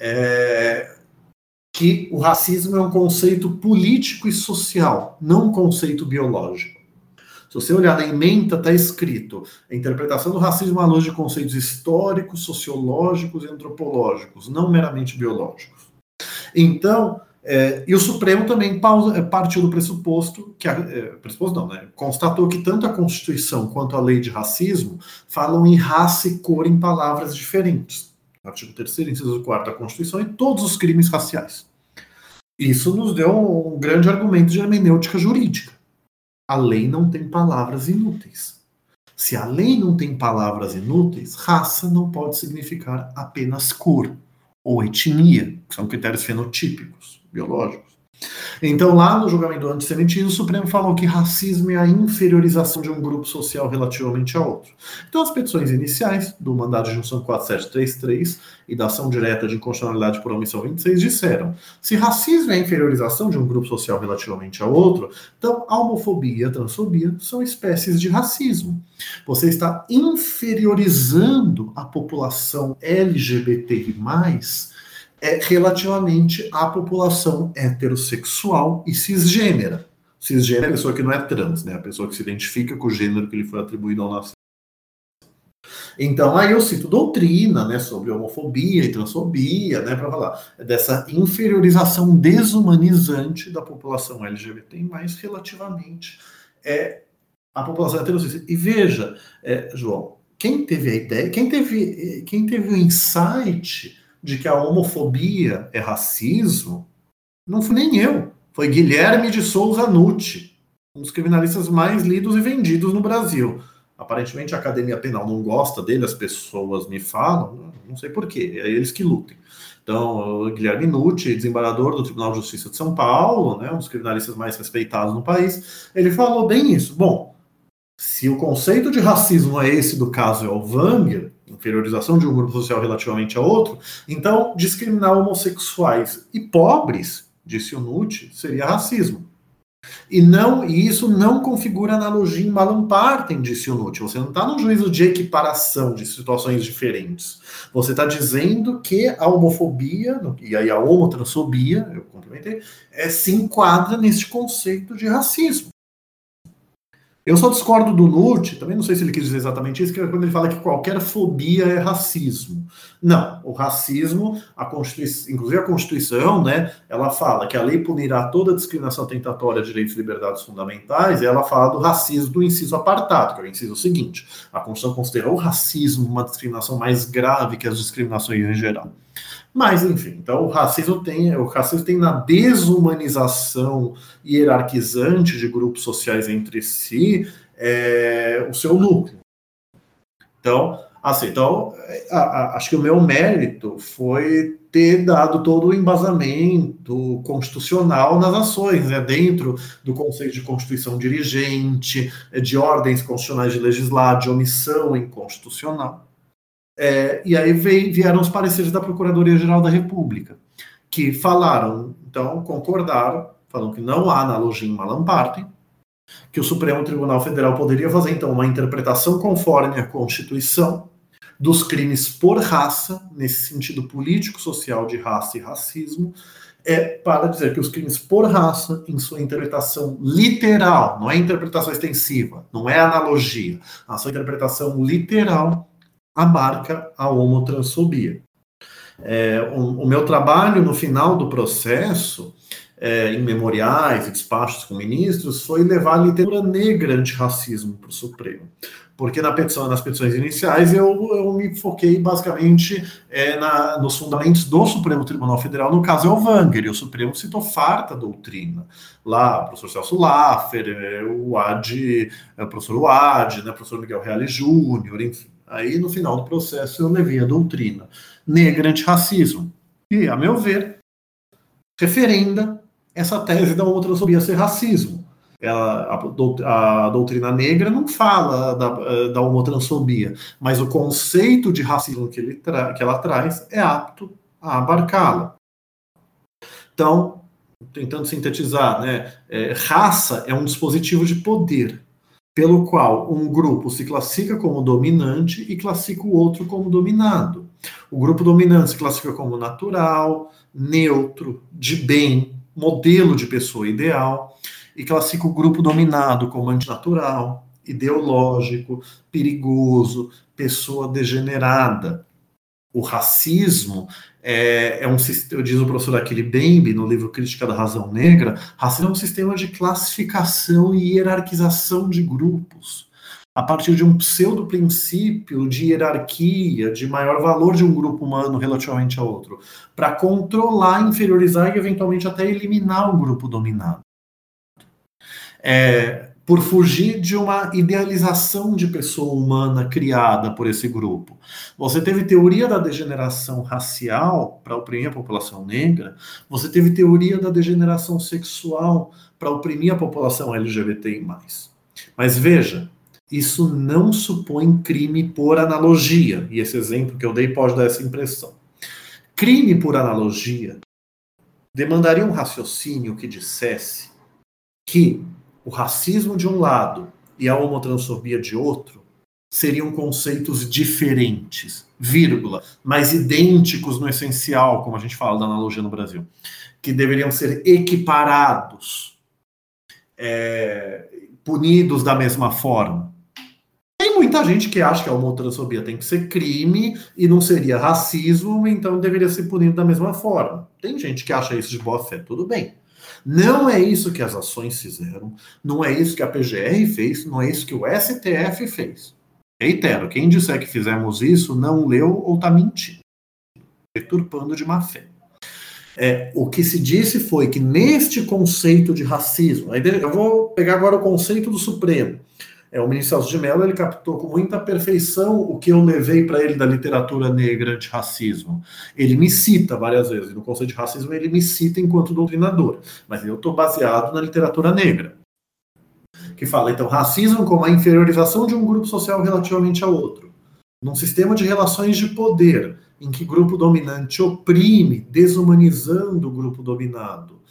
Speaker 2: que o racismo é um conceito político e social, não um conceito biológico. Se você olhar na ementa, está escrito: a interpretação do racismo à luz de conceitos históricos, sociológicos e antropológicos, não meramente biológicos. Então, e o Supremo também partiu do pressuposto, constatou que tanto a Constituição quanto a lei de racismo falam em raça e cor em palavras diferentes. Artigo 3º, inciso 4º da Constituição, e todos os crimes raciais. Isso nos deu um grande argumento de hermenêutica jurídica. A lei não tem palavras inúteis. Se a lei não tem palavras inúteis, raça não pode significar apenas cor ou etnia, que são critérios fenotípicos, biológicos. Então, lá no julgamento do antissemitismo, o Supremo falou que racismo é a inferiorização de um grupo social relativamente a outro. Então, as petições iniciais do mandado de junção 4733 e da ação direta de inconstitucionalidade por omissão 26 disseram: se racismo é a inferiorização de um grupo social relativamente a outro, então a homofobia e a transfobia são espécies de racismo. Você está inferiorizando a população LGBTI+, relativamente à população heterossexual e cisgênera. Cisgênera é a pessoa que não é trans, né? A pessoa que se identifica com o gênero que lhe foi atribuído ao nascimento. Então, aí eu cito doutrina, né, sobre homofobia e transfobia, né, para falar dessa inferiorização desumanizante da população LGBT, mas relativamente à população heterossexual. E veja, João, quem teve a ideia, quem teve o insight de que a homofobia é racismo, não fui nem eu. Foi Guilherme de Souza Nucci, um dos criminalistas mais lidos e vendidos no Brasil. Aparentemente a Academia Penal não gosta dele, as pessoas me falam, não sei porquê, é eles que lutem. Então, o Guilherme Nucci, desembargador do Tribunal de Justiça de São Paulo, né, um dos criminalistas mais respeitados no país, ele falou bem isso. Bom, se o conceito de racismo é esse do caso Elvanger, inferiorização de um grupo social relativamente a outro, então discriminar homossexuais e pobres, disse o Nucci, seria racismo. E isso não configura analogia em Malam Partem, disse o Nucci. Você não está num juízo de equiparação de situações diferentes. Você está dizendo que a homofobia, e aí a homotransfobia, eu complementei, se enquadra nesse conceito de racismo. Eu só discordo do Nucci, também não sei se ele quis dizer exatamente isso, que é quando ele fala que qualquer fobia é racismo. Não, o racismo, inclusive a Constituição, né, ela fala que a lei punirá toda discriminação tentatória a direitos e liberdades fundamentais, e ela fala do racismo do inciso apartado, que é o inciso seguinte: a Constituição considera o racismo uma discriminação mais grave que as discriminações em geral. Mas, enfim, então o racismo tem na desumanização hierarquizante de grupos sociais entre si o seu núcleo. Então, acho que o meu mérito foi ter dado todo o embasamento constitucional nas ações, né, dentro do conceito de constituição dirigente, de ordens constitucionais de legislar, de omissão inconstitucional. E aí vieram os pareceres da Procuradoria-Geral da República, que concordaram, falam que não há analogia em Malam Partem, que o Supremo Tribunal Federal poderia fazer, então, uma interpretação conforme a Constituição dos crimes por raça, nesse sentido político-social de raça e racismo, para dizer que os crimes por raça, em sua interpretação literal, não é interpretação extensiva, não é analogia, a sua interpretação literal abarca a homotransfobia. O meu trabalho no final do processo em memoriais e despachos com ministros, foi levar a literatura negra antirracismo para o Supremo. Porque nas petições iniciais eu me foquei basicamente nos fundamentos do Supremo Tribunal Federal, no caso é o Wagner, e o Supremo citou farta doutrina. Lá, o professor Celso Laffer, o professor Uad, né, o professor Miguel Reale Júnior, enfim. Aí, no final do processo, eu levei a doutrina negra antirracismo. E, a meu referenda essa tese da homotransfobia ser racismo. A doutrina negra não fala da homotransfobia, mas o conceito de racismo que ela traz é apto a abarcá-la. Então, tentando sintetizar, né, raça é um dispositivo de poder, pelo qual um grupo se classifica como dominante e classifica o outro como dominado. O grupo dominante se classifica como natural, neutro, de bem, modelo de pessoa ideal, e classifica o grupo dominado como antinatural, ideológico, perigoso, pessoa degenerada. O racismo é um sistema, diz o professor Achille Mbembe no livro Crítica da Razão Negra, racismo é um sistema de classificação e hierarquização de grupos, a partir de um pseudo-princípio de hierarquia, de maior valor de um grupo humano relativamente a outro, para controlar, inferiorizar e eventualmente até eliminar o grupo dominado. Por fugir de uma idealização de pessoa humana criada por esse grupo. Você teve teoria da degeneração racial para oprimir a população negra, você teve teoria da degeneração sexual para oprimir a população LGBTI+. Mas veja, isso não supõe crime por analogia, e esse exemplo que eu dei pode dar essa impressão. Crime por analogia demandaria um raciocínio que dissesse que o racismo de um lado e a homotransfobia de outro seriam conceitos diferentes, mas idênticos no essencial, como a gente fala da analogia no Brasil, que deveriam ser equiparados, punidos da mesma forma. Tem muita gente que acha que a homotransfobia tem que ser crime e não seria racismo, então deveria ser punido da mesma forma. Tem gente que acha isso de boa fé, tudo bem. Não é isso que as ações fizeram, não é isso que a PGR fez, não é isso que o STF fez. Reitero, quem disser que fizemos isso não leu ou está mentindo, deturpando de má fé. O que se disse foi que neste conceito de racismo, eu vou pegar agora o conceito do Supremo. O ministro Celso de Mello, ele captou com muita perfeição o que eu levei para ele da literatura negra antirracismo. Ele me cita várias vezes, no conceito de racismo ele me cita enquanto doutrinador, mas eu estou baseado na literatura negra, que fala, então, racismo como a inferiorização de um grupo social relativamente a outro, num sistema de relações de poder, em que grupo dominante oprime, desumanizando o grupo dominado,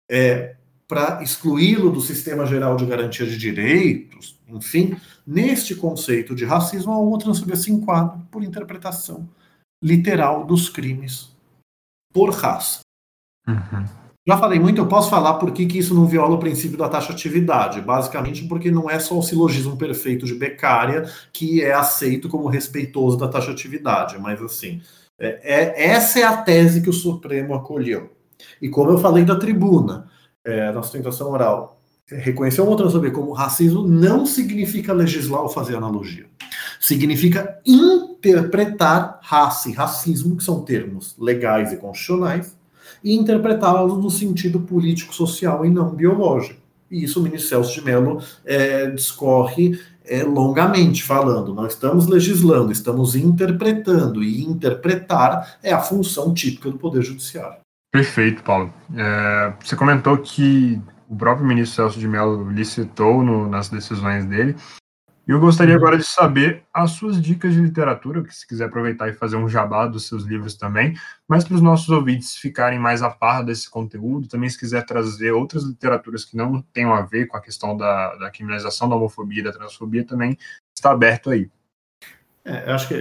Speaker 2: para excluí-lo do sistema geral de garantia de direitos, enfim, neste conceito de racismo, a homotransfobia se enquadra por interpretação literal dos crimes por raça.
Speaker 3: Uhum.
Speaker 2: Já falei muito, eu posso falar por que isso não viola o princípio da taxatividade, basicamente porque não é só o silogismo perfeito de Beccaria que é aceito como respeitoso da taxatividade, mas assim, essa é a tese que o Supremo acolheu. E como eu falei da tribuna, na sustentação oral, reconhecer a homotransfobia como racismo não significa legislar ou fazer analogia. Significa interpretar raça e racismo, que são termos legais e constitucionais, e interpretá-los no sentido político-social e não biológico. E isso o ministro Celso de Mello discorre longamente, falando, não estamos legislando, estamos interpretando, e interpretar é a função típica do Poder Judiciário.
Speaker 3: Perfeito, Paulo. Você comentou que o próprio ministro Celso de Mello lhe citou nas decisões dele. E eu gostaria agora de saber as suas dicas de literatura, que se quiser aproveitar e fazer um jabá dos seus livros também, mas para os nossos ouvintes ficarem mais a par desse conteúdo, também se quiser trazer outras literaturas que não tenham a ver com a questão da criminalização da homofobia e da transfobia, também está aberto aí.
Speaker 2: Eu acho que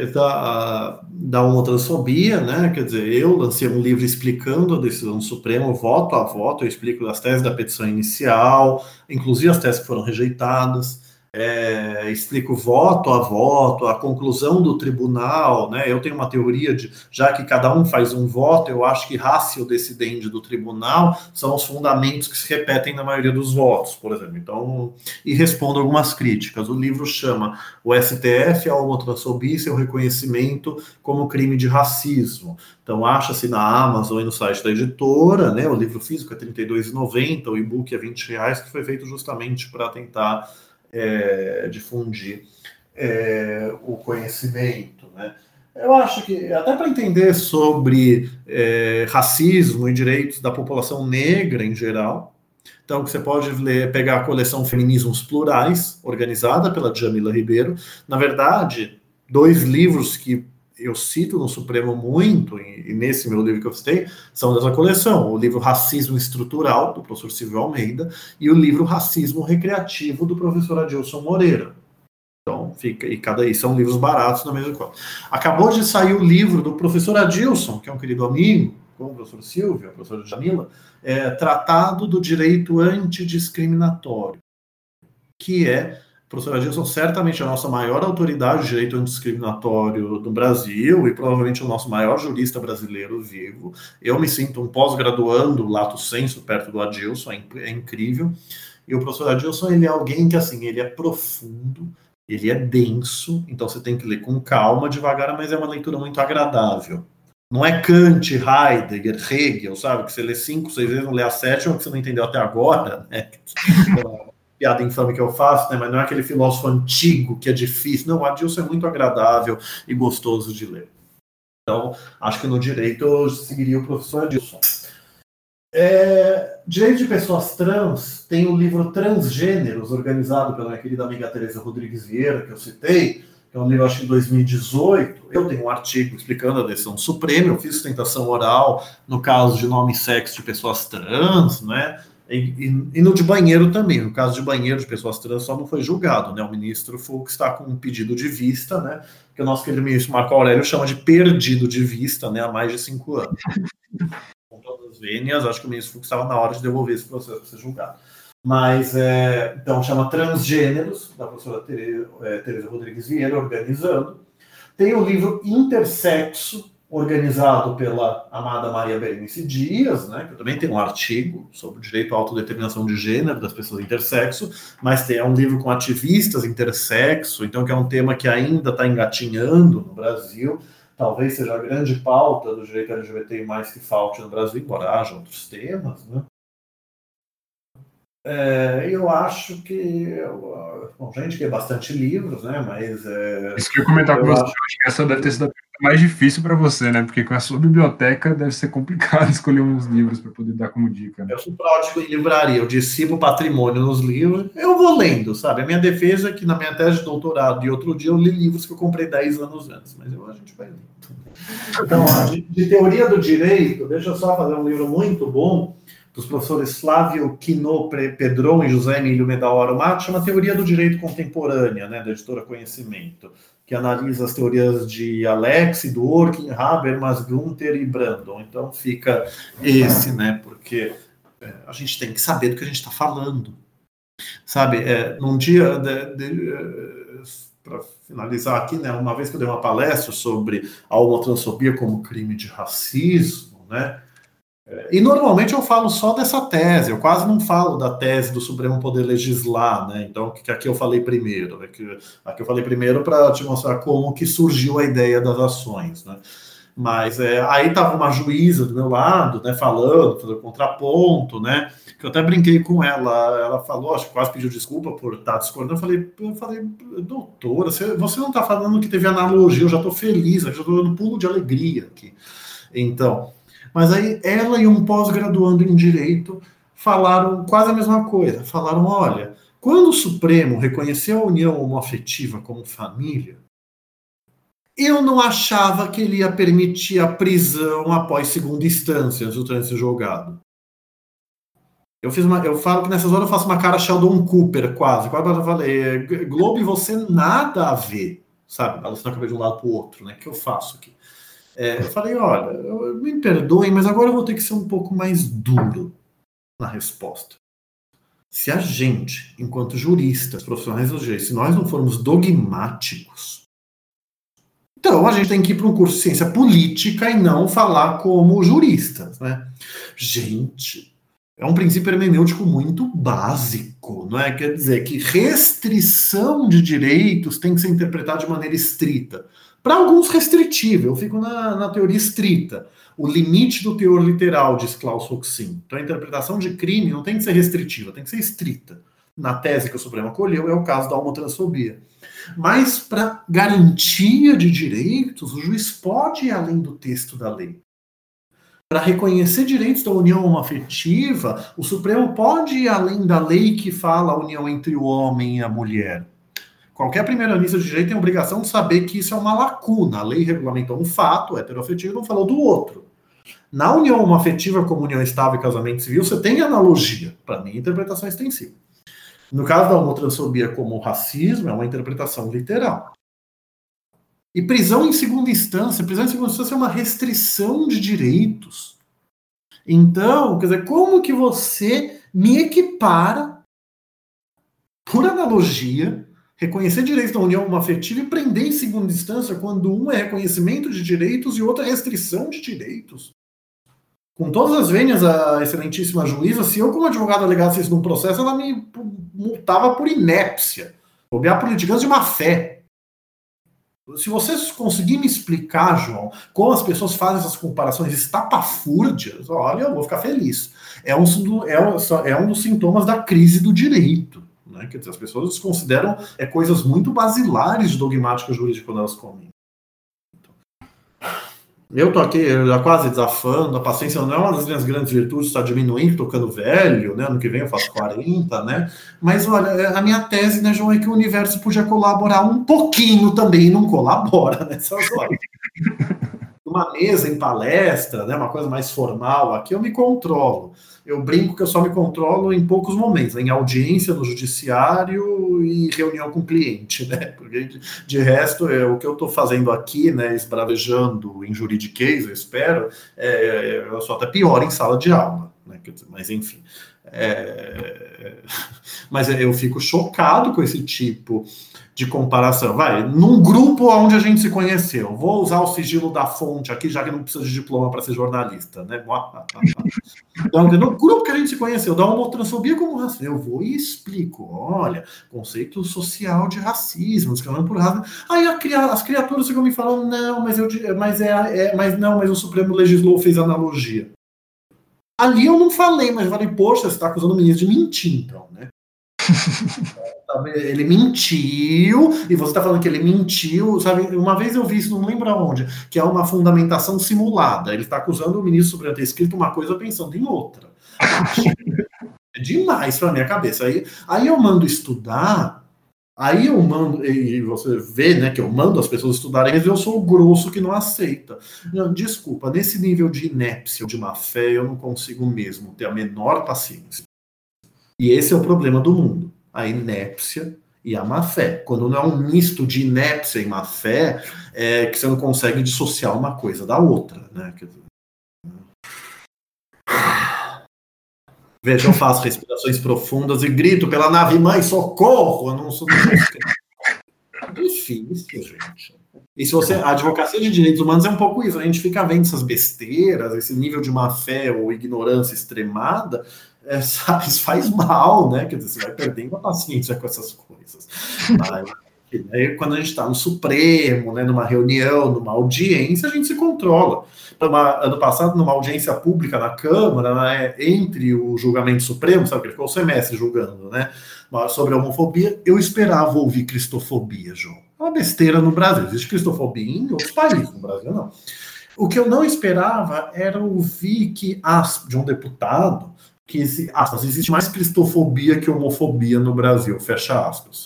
Speaker 2: da homotransfobia, né? Quer dizer, eu lancei um livro explicando a decisão do Supremo, voto a voto, eu explico as teses da petição inicial, inclusive as teses que foram rejeitadas. explica o voto a voto, a conclusão do tribunal, né? Eu tenho uma teoria de, já que cada um faz um voto, eu acho que ratio decidendi do tribunal são os fundamentos que se repetem na maioria dos votos, por exemplo. Então, e respondo algumas críticas. O livro chama o STF, a homotransfobia e seu reconhecimento como crime de racismo. Então, acha-se na Amazon e no site da editora, né? O livro físico é R$ 32,90, o e-book é R$ 20, que foi feito justamente para tentar difundir o conhecimento, né? Eu acho que, até para entender sobre racismo e direitos da população negra em geral, então você pode pegar a coleção Feminismos Plurais, organizada pela Djamila Ribeiro. Na verdade, 2 livros que eu cito no Supremo muito, e nesse meu livro que eu citei, são dessa coleção. O livro Racismo Estrutural, do professor Silvio Almeida, e o livro Racismo Recreativo, do professor Adilson Moreira. Então, são livros baratos na mesma coisa. Acabou de sair o livro do professor Adilson, que é um querido amigo, com o professor Silvio, a professora Jamila, Tratado do Direito Antidiscriminatório, que o professor Adilson certamente é a nossa maior autoridade de direito antidiscriminatório do Brasil e provavelmente o nosso maior jurista brasileiro vivo. Eu me sinto um pós-graduando lato sensu perto do Adilson, é incrível. E o professor Adilson, ele é alguém que, assim, ele é profundo, ele é denso, então você tem que ler com calma, devagar, mas é uma leitura muito agradável. Não é Kant, Heidegger, Hegel, sabe? Que você lê 5, 6 vezes, não lê a 7ª, que você não entendeu até agora, né? Piada infame que eu faço, né? Mas não é aquele filósofo antigo que é difícil. Não, o Adilson é muito agradável e gostoso de ler. Então, acho que no direito eu seguiria o professor Adilson. Direito de pessoas trans, tem o livro Transgêneros, organizado pela minha querida amiga Tereza Rodrigues Vieira, que eu citei, que é um livro, acho que de 2018. Eu tenho um artigo explicando a decisão suprema, eu fiz sustentação oral no caso de nome e sexo de pessoas trans, né? E no de banheiro também. No caso de banheiro de pessoas trans só não foi julgado, né? O ministro Fux está com um pedido de vista, né? Que o nosso querido ministro Marco Aurélio chama de perdido de vista, né? Há mais de 5 anos. Com todas as vênias, acho que o ministro Fux estava na hora de devolver esse processo para ser julgado. Mas, então, chama Transgêneros, da professora Tereza Rodrigues Vieira, organizando. Tem o livro Intersexo, organizado pela amada Maria Berenice Dias, né, que também tem um artigo sobre o direito à autodeterminação de gênero das pessoas intersexo, mas é um livro com ativistas intersexo, então que é um tema que ainda está engatinhando no Brasil, talvez seja a grande pauta do direito LGBT mais que falte no Brasil, embora haja outros temas, né? Eu acho que... Bom, gente, que é bastante livros, né? Mas...
Speaker 3: Isso que eu ia comentar com você, eu acho que essa deve ter sido a pergunta mais difícil para você, né? Porque com a sua biblioteca deve ser complicado escolher uns livros para poder dar como dica. Né?
Speaker 2: Eu sou pródigo em livraria, eu dissipo patrimônio nos livros, eu vou lendo, sabe? A minha defesa é que na minha tese de doutorado e outro dia eu li livros que eu comprei 10 anos antes, mas a gente vai lendo. Então, de teoria do direito, deixa eu só fazer um livro muito bom, dos professores Flávio Quinô Pedron e José Emílio Medaoro Mato, chama Teoria do Direito Contemporânea, né, da editora Conhecimento, que analisa as teorias de Alex, Dworkin, Habermas, Gunther e Brandon. Então fica esse, né, porque a gente tem que saber do que a gente está falando. Sabe, num dia, para finalizar aqui, né, uma vez que eu dei uma palestra sobre a homotransfobia como crime de racismo, né, e normalmente eu falo só dessa tese, eu quase não falo da tese do Supremo Poder Legislar, né? Então, que aqui eu falei primeiro, né? Aqui eu falei primeiro para te mostrar como que surgiu a ideia das ações, né? Mas aí estava uma juíza do meu lado, né, falando, fazendo contraponto, né? Que eu até brinquei com ela falou, acho que quase pediu desculpa por estar discordando. Eu falei, doutora, você não está falando que teve analogia, eu já estou feliz, eu já estou dando pulo de alegria aqui. Então. Mas aí ela e um pós-graduando em Direito falaram quase a mesma coisa. Falaram, olha, quando o Supremo reconheceu a união homoafetiva como família, eu não achava que ele ia permitir a prisão após segunda instância, antes do trânsito julgado. Eu falo que nessas horas eu faço uma cara Sheldon Cooper, quase eu falei, Globo e você nada a ver, sabe? Balançando a cabeça de um lado para o outro, né? O que eu faço aqui? Eu falei, olha, me perdoem, mas agora eu vou ter que ser um pouco mais duro na resposta. Se a gente, enquanto juristas, profissionais do direito, se nós não formos dogmáticos, então a gente tem que ir para um curso de ciência política e não falar como juristas, né? Gente, é um princípio hermenêutico muito básico, não é? Quer dizer que restrição de direitos tem que ser interpretada de maneira estrita. Para alguns restritiva, eu fico na teoria estrita. O limite do teor literal, diz Klaus Roxin. Então a interpretação de crime não tem que ser restritiva, tem que ser estrita. Na tese que o Supremo acolheu é o caso da homotransfobia. Mas para garantia de direitos, o juiz pode ir além do texto da lei. Para reconhecer direitos da união homoafetiva, o Supremo pode ir além da lei que fala a união entre o homem e a mulher. Qualquer primeiro-ministro de direito tem a obrigação de saber que isso é uma lacuna. A lei regulamentou um fato heteroafetivo e não falou do outro. Na união homoafetiva como união estável e casamento civil, você tem analogia. Para mim, interpretação extensiva. No caso da homotransfobia como racismo, é uma interpretação literal. E prisão em segunda instância é uma restrição de direitos. Então, quer dizer, como que você me equipara, por analogia, reconhecer direitos da união homoafetiva e prender em segunda instância quando um é reconhecimento de direitos e o outro é restrição de direitos? Com todas as vênias, a excelentíssima juíza, se eu como advogado alegasse isso num processo, ela me multava por inépcia, bobear por litigância de má fé. Se você conseguir me explicar, João, como as pessoas fazem essas comparações estapafúrdias, olha, eu vou ficar feliz. É um dos sintomas da crise do direito. Né? Quer dizer, as pessoas consideram coisas muito basilares de dogmática jurídica quando elas comentam. Eu tô aqui já quase desafando, a paciência não é uma das minhas grandes virtudes, está diminuindo, tocando velho, né? Ano que vem eu faço 40, né? Mas olha, a minha tese, né, João, é que o universo podia colaborar um pouquinho também, e não colabora nessas horas. Uma mesa em palestra, né, uma coisa mais formal, aqui eu me controlo. Eu brinco que eu só me controlo em poucos momentos, em audiência no judiciário e reunião com o cliente, né? Porque de resto, o que eu estou fazendo aqui, né, esbravejando em juridiquês, eu espero, eu sou até pior em sala de aula, né? Mas enfim. Mas eu fico chocado com esse tipo de comparação. Num grupo onde a gente se conheceu, vou usar o sigilo da fonte aqui, já que não precisa de diploma para ser jornalista, né? Então, no grupo que a gente se conheceu, da homotransfobia como racismo, eu vou e explico, olha, conceito social de racismo, discriminação por raça. Aí as criaturas ficam me falando, não, mas o Supremo legislou, fez analogia. Ali eu não falei, mas falei, poxa, você está acusando o ministro de mentir, então, né? Ele mentiu, e você está falando que ele mentiu, sabe? Uma vez eu vi isso, não lembro aonde, que é uma fundamentação simulada. Ele está acusando o ministro Supremo de ter escrito uma coisa pensando em outra. É demais para minha cabeça. Aí eu mando estudar, aí eu mando, e você vê, né, que eu mando as pessoas estudarem, mas eu sou o grosso que não aceita. Não, desculpa, nesse nível de inépcia, de má fé, eu não consigo mesmo ter a menor paciência. E esse é o problema do mundo. A inépcia e a má-fé. Quando não é um misto de inépcia e má-fé, que você não consegue dissociar uma coisa da outra, né? Veja, eu faço respirações profundas e grito pela nave-mãe, socorro! Eu não sou difícil, gente. E se você... A advocacia de direitos humanos é um pouco isso. A gente fica vendo essas besteiras, esse nível de má-fé ou ignorância extremada, sabe, isso faz mal, né? Quer dizer, você vai perdendo a paciência com essas coisas. Aí, quando a gente está no Supremo, né, numa reunião, numa audiência, a gente se controla. Ano passado, numa audiência pública na Câmara, né, entre o julgamento Supremo, sabe, que ele ficou o semestre julgando, né, sobre a homofobia, eu esperava ouvir cristofobia, João. É uma besteira no Brasil. Existe cristofobia em outros países, no Brasil não. O que eu não esperava era ouvir que, de um deputado, que existe mais cristofobia que homofobia no Brasil, fecha aspas.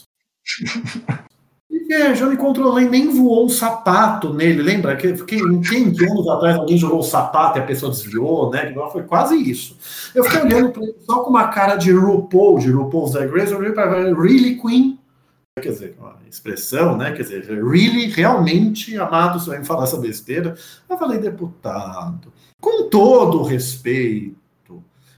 Speaker 2: E já me controlei, nem voou um sapato nele, lembra? Que anos atrás alguém jogou um sapato e a pessoa desviou, né? Foi quase isso. Eu fiquei olhando para ele só com uma cara de RuPaul's Drag Race, eu olhei para ele, really, Queen? Quer dizer, uma expressão, né? Quer dizer, really, realmente, amado, você vai me falar essa besteira? Eu falei, deputado, com todo o respeito,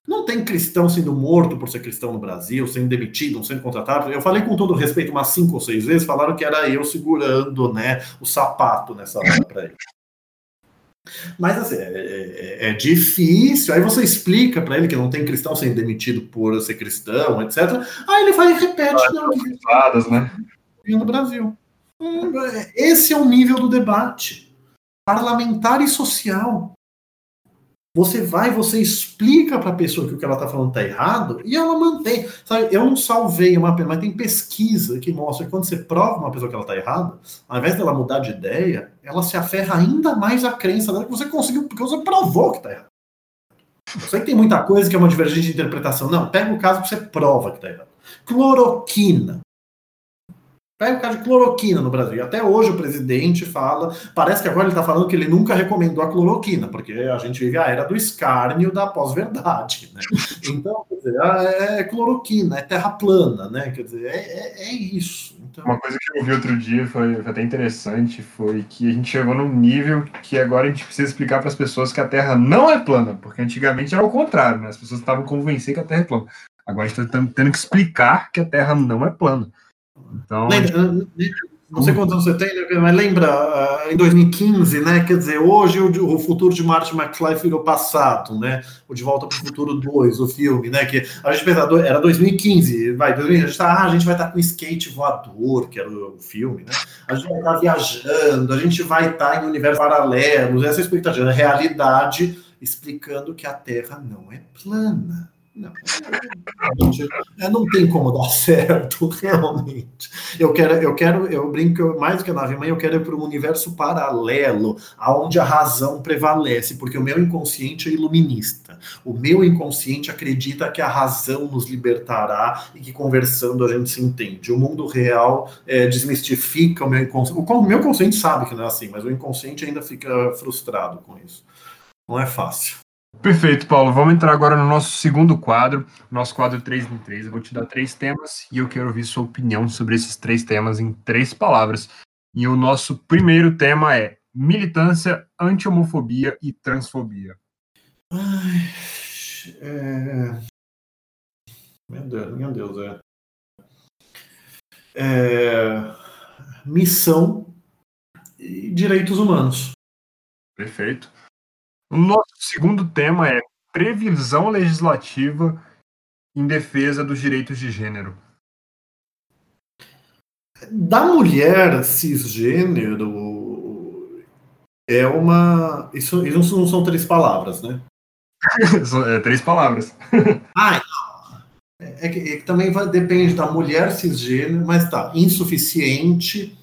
Speaker 2: Não tem cristão sendo morto por ser cristão no Brasil, sendo demitido, não sendo contratado. Eu falei com todo respeito umas 5 ou 6 vezes, falaram que era eu segurando, né, o sapato nessa hora para ele. Mas assim, é difícil. Aí você explica para ele que não tem cristão sendo demitido por ser cristão, etc. Aí ele vai e repete, não,
Speaker 3: né?
Speaker 2: No Brasil. Esse é o nível do debate parlamentar e social. Você explica para a pessoa que o que ela está falando está errado e ela mantém. Sabe, eu não salvei uma pessoa, mas tem pesquisa que mostra que quando você prova uma pessoa que ela está errada, ao invés dela mudar de ideia, ela se aferra ainda mais à crença dela que você conseguiu, porque você provou que está errado. Eu sei que tem muita coisa que é uma divergência de interpretação. Não, pega o caso que você prova que está errado. Cloroquina. Pega o caso de cloroquina no Brasil. Até hoje o presidente fala, parece que agora ele está falando que ele nunca recomendou a cloroquina, porque a gente vive a era do escárnio da pós-verdade, né? Então, quer dizer, é cloroquina, é terra plana, né? Quer dizer, é isso. Então...
Speaker 3: Uma coisa que eu vi outro dia, foi até interessante, foi que a gente chegou num nível que agora a gente precisa explicar para as pessoas que a Terra não é plana, porque antigamente era o contrário, né? As pessoas estavam convencidas que a Terra é plana. Agora a gente está tendo que explicar que a Terra não é plana. Então,
Speaker 2: não sei quantos anos você tem, mas lembra, em 2015, né? Quer dizer, hoje o futuro de Marty McFly virou passado, né? O De Volta para o Futuro 2, o filme, né? Que a gente pensa, era 2015, a gente vai estar com skate voador, que era o filme, né? A gente vai estar viajando, a gente vai estar em universos paralelos, essa expectativa, a realidade explicando que a Terra não é plana. Não tem como dar certo, realmente. Eu brinco mais do que a nave-mãe, eu quero ir para um universo paralelo, onde a razão prevalece, porque o meu inconsciente é iluminista. O meu inconsciente acredita que a razão nos libertará e que conversando a gente se entende. O mundo real desmistifica o meu inconsciente. O meu consciente sabe que não é assim, mas o inconsciente ainda fica frustrado com isso. Não é fácil.
Speaker 3: Perfeito, Paulo. Vamos entrar agora no nosso segundo quadro, nosso quadro 3 em 3. Eu vou te dar 3 temas e eu quero ouvir sua opinião sobre esses 3 temas em 3 palavras. E o nosso primeiro tema é militância, anti-homofobia e transfobia.
Speaker 2: Meu Deus, missão e direitos humanos.
Speaker 3: Perfeito. O nosso segundo tema é previsão legislativa em defesa dos direitos de gênero.
Speaker 2: Da mulher cisgênero isso não são 3 palavras, né?
Speaker 3: 3 palavras.
Speaker 2: É que também depende da mulher cisgênero, mas tá, insuficiente,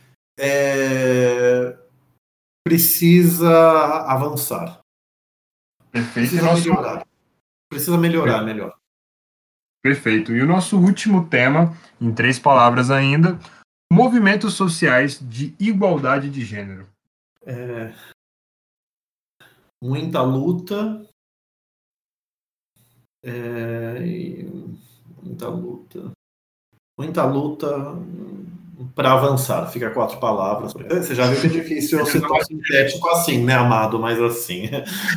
Speaker 2: precisa avançar.
Speaker 3: Perfeito.
Speaker 2: Precisa melhorar melhor.
Speaker 3: Perfeito. E o nosso último tema, em 3 palavras ainda, movimentos sociais de igualdade de gênero.
Speaker 2: Muita luta. Muita luta para avançar. Fica 4 palavras. Você já viu que é difícil eu ser tão sintético assim, né, Amado? Mas assim.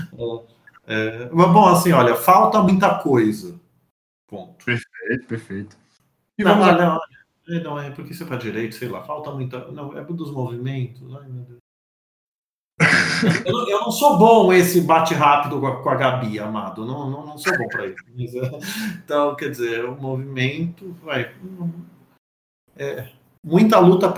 Speaker 2: Bom, assim, olha, falta muita coisa. Ponto.
Speaker 3: Perfeito.
Speaker 2: E não, é porque você para direito, sei lá, falta muita. Não, é dos movimentos. Ai, meu Deus. Eu não sou bom esse bate rápido com a Gabi, Amado. Não sou bom para isso. Então, quer dizer, o movimento vai. Muita luta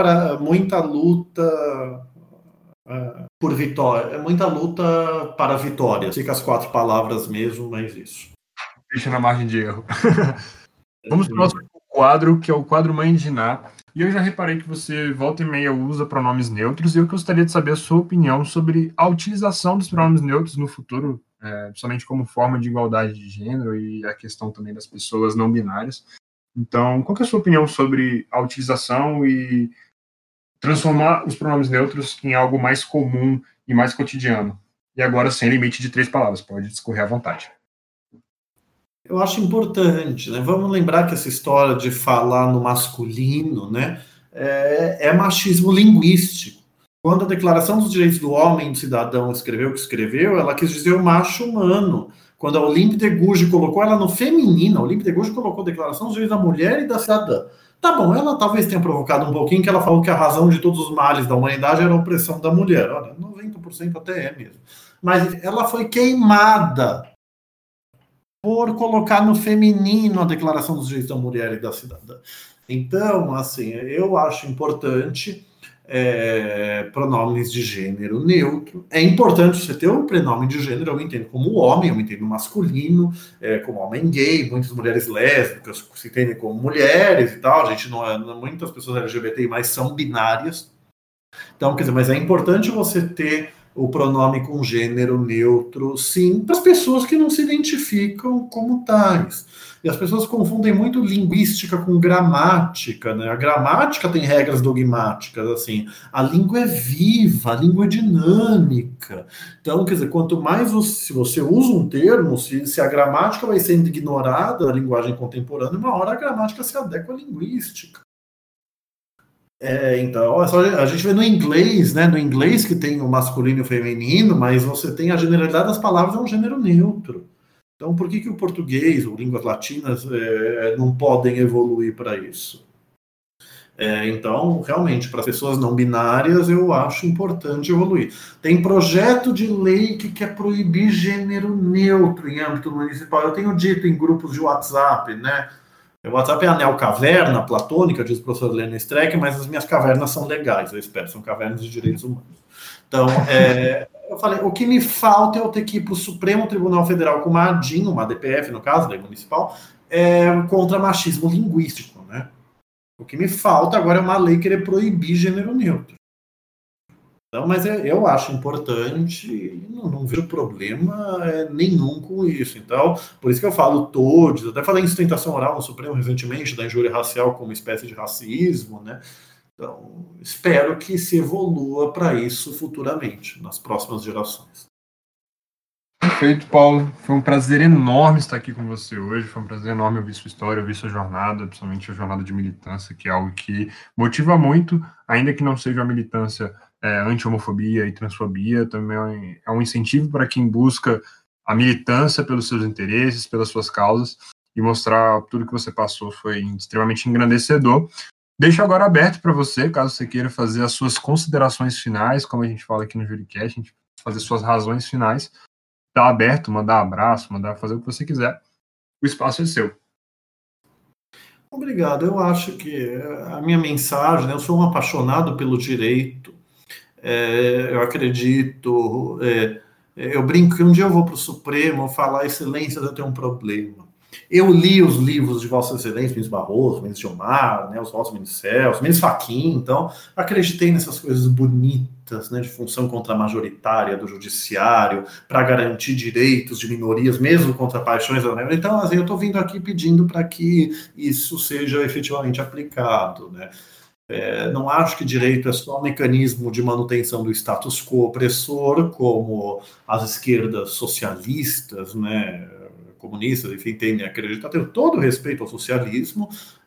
Speaker 2: por vitória. Muita luta para vitória. Fica as 4 palavras mesmo, mas isso.
Speaker 3: Deixa na margem de erro. Vamos para o nosso quadro, que é o quadro Mãe de Ná. E eu já reparei que você, volta e meia, usa pronomes neutros, e eu gostaria de saber a sua opinião sobre a utilização dos pronomes neutros no futuro, principalmente como forma de igualdade de gênero e a questão também das pessoas não binárias. Então, qual que é a sua opinião sobre a utilização e transformar os pronomes neutros em algo mais comum e mais cotidiano? E agora sem limite de 3 palavras, pode discorrer à vontade.
Speaker 2: Eu acho importante, né? Vamos lembrar que essa história de falar no masculino, né, é machismo linguístico. Quando a Declaração dos Direitos do Homem e do Cidadão escreveu o que escreveu, ela quis dizer o macho humano. quando a Olympe de Gouges colocou ela no feminino, a Olympe de Gouges colocou a Declaração dos Direitos da Mulher e da Cidadã. Tá bom, ela talvez tenha provocado um pouquinho, que ela falou que a razão de todos os males da humanidade era a opressão da mulher. Olha, 90% até é mesmo. Mas ela foi queimada por colocar no feminino a Declaração dos Direitos da Mulher e da Cidadã. Então, assim, eu acho importante pronomes de gênero neutro. É importante você ter um prenome de gênero, eu me entendo como homem, eu me entendo masculino, como homem gay, muitas mulheres lésbicas se entendem como mulheres e tal, a gente muitas pessoas LGBTI+ são binárias. Então, quer dizer, mas é importante você ter o pronome com gênero neutro, sim, para as pessoas que não se identificam como tais. E as pessoas confundem muito linguística com gramática, né? A gramática tem regras dogmáticas, assim. A língua é viva, a língua é dinâmica. Então, quer dizer, quanto mais se você usa um termo, se a gramática vai sendo ignorada na linguagem contemporânea, uma hora a gramática se adequa à linguística. Então, a gente vê no inglês, né? No inglês que tem o masculino e o feminino, mas você tem a generalidade das palavras, é um gênero neutro. Então, por que o português ou línguas latinas não podem evoluir para isso? Então, realmente, para pessoas não binárias, eu acho importante evoluir. Tem projeto de lei que quer proibir gênero neutro em âmbito municipal. Eu tenho dito em grupos de WhatsApp, né? O WhatsApp é a neocaverna platônica, diz o professor Lênin Streck, mas as minhas cavernas são legais, eu espero, são cavernas de direitos humanos. Então, eu falei, o que me falta é eu ter que ir para o Supremo Tribunal Federal com uma ADIM, uma DPF, no caso, lei municipal, contra machismo linguístico, né? O que me falta agora é uma lei querer proibir gênero neutro. Então, mas eu acho importante e não vejo problema nenhum com isso. Então, por isso que eu falo todos, até falei em sustentação oral no Supremo recentemente, da injúria racial como espécie de racismo, né? Então, espero que se evolua para isso futuramente, nas próximas gerações.
Speaker 3: Perfeito, Paulo. Foi um prazer enorme estar aqui com você hoje. Foi um prazer enorme ouvir sua história, ouvir sua jornada, principalmente a jornada de militância, que é algo que motiva muito, ainda que não seja uma militância anti-homofobia e transfobia, também é um incentivo para quem busca a militância pelos seus interesses, pelas suas causas, e mostrar tudo que você passou foi extremamente engrandecedor. Deixo agora aberto para você, caso você queira fazer as suas considerações finais, como a gente fala aqui no Juricast, a gente fazer suas razões finais. Está aberto, mandar abraço, mandar fazer o que você quiser. O espaço é seu.
Speaker 2: Obrigado. Eu acho que a minha mensagem, né, eu sou um apaixonado pelo direito, eu acredito, eu brinco que um dia eu vou para o Supremo falar, excelência, eu tenho um problema. Eu li os livros de Vossa Excelência, Ministro Barroso, Ministro Gilmar, né, os votos do Ministro Celso, Ministro Fachin, então acreditei nessas coisas bonitas, né, de função contramajoritária do judiciário, para garantir direitos de minorias, mesmo contra paixões. Então, assim, eu estou vindo aqui pedindo para que isso seja efetivamente aplicado, né. Não acho que direito é só um mecanismo de manutenção do status quo opressor, como as esquerdas socialistas, né, comunistas, enfim, tendem a acreditar. Tenho todo o respeito ao socialismo,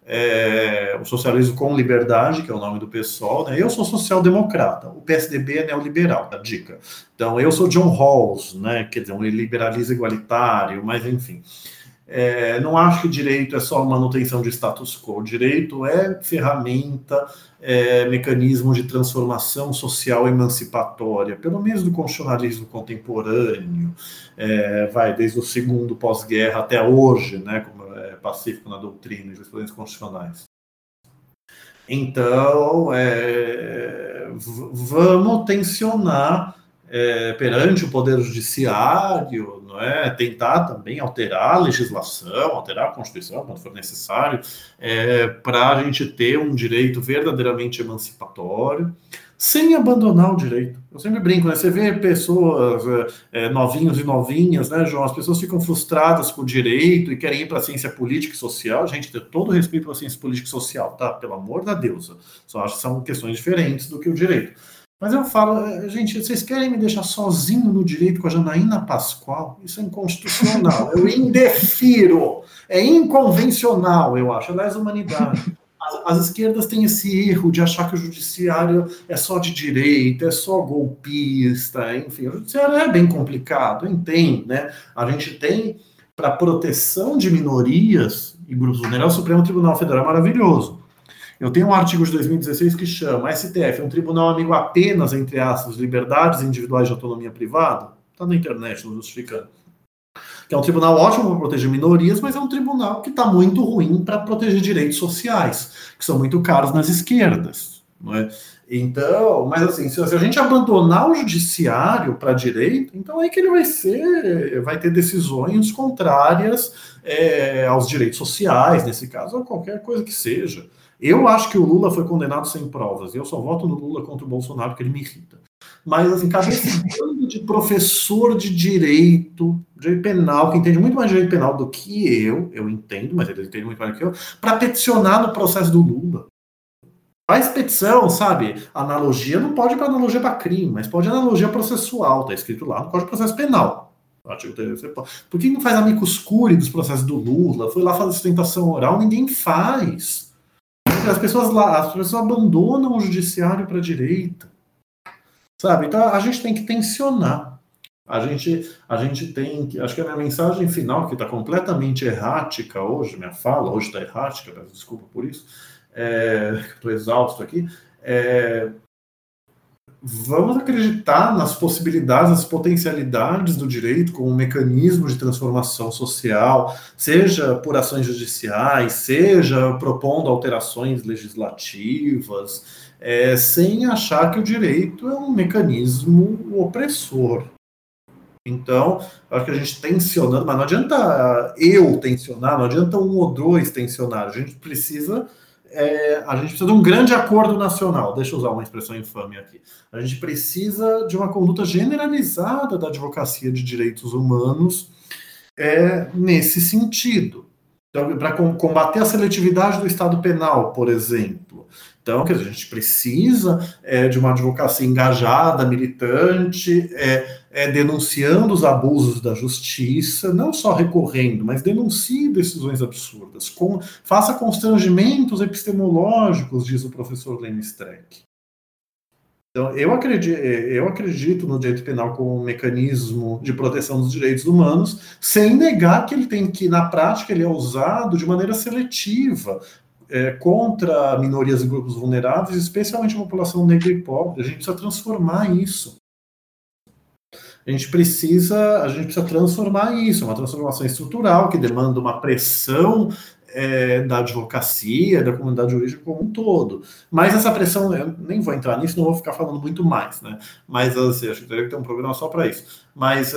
Speaker 2: o socialismo com liberdade, que é o nome do PSOL, né? Eu sou social-democrata, o PSDB é neoliberal, a dica. Então, eu sou John Rawls, né? Quer dizer, um liberalismo igualitário, mas enfim. Não acho que direito é só manutenção de status quo. O direito é ferramenta, mecanismo de transformação social emancipatória, pelo menos do constitucionalismo contemporâneo, desde o segundo pós-guerra até hoje, né, como é pacífico na doutrina e jurisprudências constitucionais. Então, vamos tensionar perante o Poder Judiciário, não é? Tentar também alterar a legislação, alterar a Constituição, quando for necessário, para a gente ter um direito verdadeiramente emancipatório, sem abandonar o direito. Eu sempre brinco, né? Você vê pessoas, novinhos e novinhas, né, João? As pessoas ficam frustradas com o direito e querem ir para a ciência política e social. Gente, tem todo o respeito pela ciência política e social, tá? Pelo amor da deusa. Só acho que são questões diferentes do que o direito. Mas eu falo, gente, vocês querem me deixar sozinho no direito com a Janaína Pascoal? Isso é inconstitucional, eu indefiro, é inconvencional, eu acho, aliás, humanidade. as esquerdas têm esse erro de achar que o judiciário é só de direita, é só golpista, enfim, o judiciário é bem complicado, eu entendo, né? A gente tem, para proteção de minorias e grupos vulneráveis, o Supremo Tribunal Federal é maravilhoso. Eu tenho um artigo de 2016 que chama STF, um tribunal amigo apenas, entre aspas, liberdades individuais de autonomia privada, está na internet, não justificando. Que é um tribunal ótimo para proteger minorias, mas é um tribunal que está muito ruim para proteger direitos sociais, que são muito caros nas esquerdas. Não é? Então, mas assim, se a gente abandonar o judiciário para a direita, então é que ele vai ter decisões contrárias aos direitos sociais, nesse caso, ou qualquer coisa que seja. Eu acho que o Lula foi condenado sem provas, e eu só voto no Lula contra o Bolsonaro porque ele me irrita. Mas, assim, cadê esse bando de professor de direito penal, que entende muito mais direito penal do que eu entendo, mas ele entende muito mais do que eu, para peticionar no processo do Lula? Faz petição, sabe? Analogia não pode para analogia para crime, mas pode analogia processual, tá escrito lá no Código de Processo Penal. Por que não faz amicus curiae dos processos do Lula? Foi lá fazer sustentação oral, ninguém faz. As pessoas abandonam o judiciário para a direita. Sabe? Então a gente tem que tensionar. A gente tem que. Acho que a minha mensagem final, que está completamente errática hoje, minha fala hoje está errática, peço desculpa por isso, estou exausto aqui. Vamos acreditar nas possibilidades, nas potencialidades do direito como um mecanismo de transformação social, seja por ações judiciais, seja propondo alterações legislativas, sem achar que o direito é um mecanismo opressor. Então, acho que a gente tensionando, mas não adianta eu tensionar, não adianta um ou dois tensionar, a gente precisa de um grande acordo nacional, deixa eu usar uma expressão infame aqui, a gente precisa de uma conduta generalizada da advocacia de direitos humanos nesse sentido. Então, para combater a seletividade do Estado penal, por exemplo. Então, a gente precisa de uma advocacia engajada, militante, denunciando os abusos da justiça, não só recorrendo, mas denuncie decisões absurdas. Faça constrangimentos epistemológicos, diz o professor Lênin Streck. Então, eu acredito no direito penal como um mecanismo de proteção dos direitos humanos, sem negar que ele tem que, na prática, ele é usado de maneira seletiva, contra minorias e grupos vulneráveis, especialmente a população negra e pobre. A gente precisa transformar isso. A gente precisa transformar isso, uma transformação estrutural que demanda uma pressão da advocacia, da comunidade jurídica como um todo. Mas essa pressão, eu nem vou entrar nisso, não vou ficar falando muito mais, né? Mas assim, acho que teria que ter um programa só para isso. Mas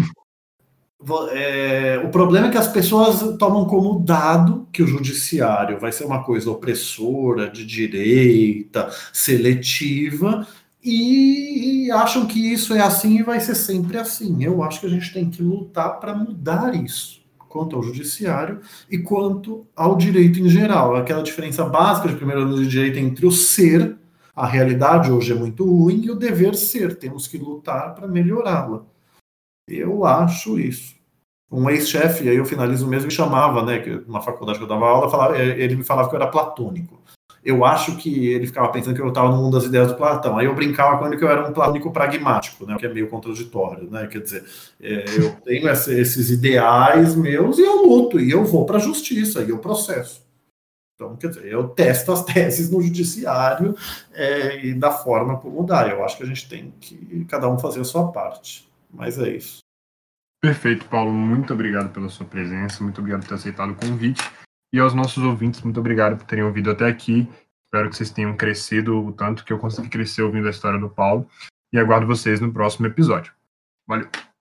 Speaker 2: o problema é que as pessoas tomam como dado que o judiciário vai ser uma coisa opressora, de direita, seletiva, e acham que isso é assim e vai ser sempre assim. Eu acho que a gente tem que lutar para mudar isso, quanto ao judiciário e quanto ao direito em geral. Aquela diferença básica de primeiro ano de direito entre o ser, a realidade hoje é muito ruim, e o dever ser. Temos que lutar para melhorá-la. Eu acho isso. Um ex-chefe, aí eu finalizo mesmo, me chamava, né, que na faculdade que eu dava aula, ele me falava que eu era platônico. Eu acho que ele ficava pensando que eu estava no mundo das ideias do Platão. Aí eu brincava com ele que eu era um platônico pragmático, né, que é meio contraditório, né, quer dizer, eu tenho esses ideais meus e eu luto, e eu vou para a justiça, e eu processo. Então, quer dizer, eu testo as teses no judiciário e da forma como dá. Eu acho que a gente tem que cada um fazer a sua parte. Mas é isso.
Speaker 3: Perfeito, Paulo. Muito obrigado pela sua presença, muito obrigado por ter aceitado o convite. E aos nossos ouvintes, muito obrigado por terem ouvido até aqui. Espero que vocês tenham crescido o tanto que eu consegui crescer ouvindo a história do Paulo. E aguardo vocês no próximo episódio. Valeu!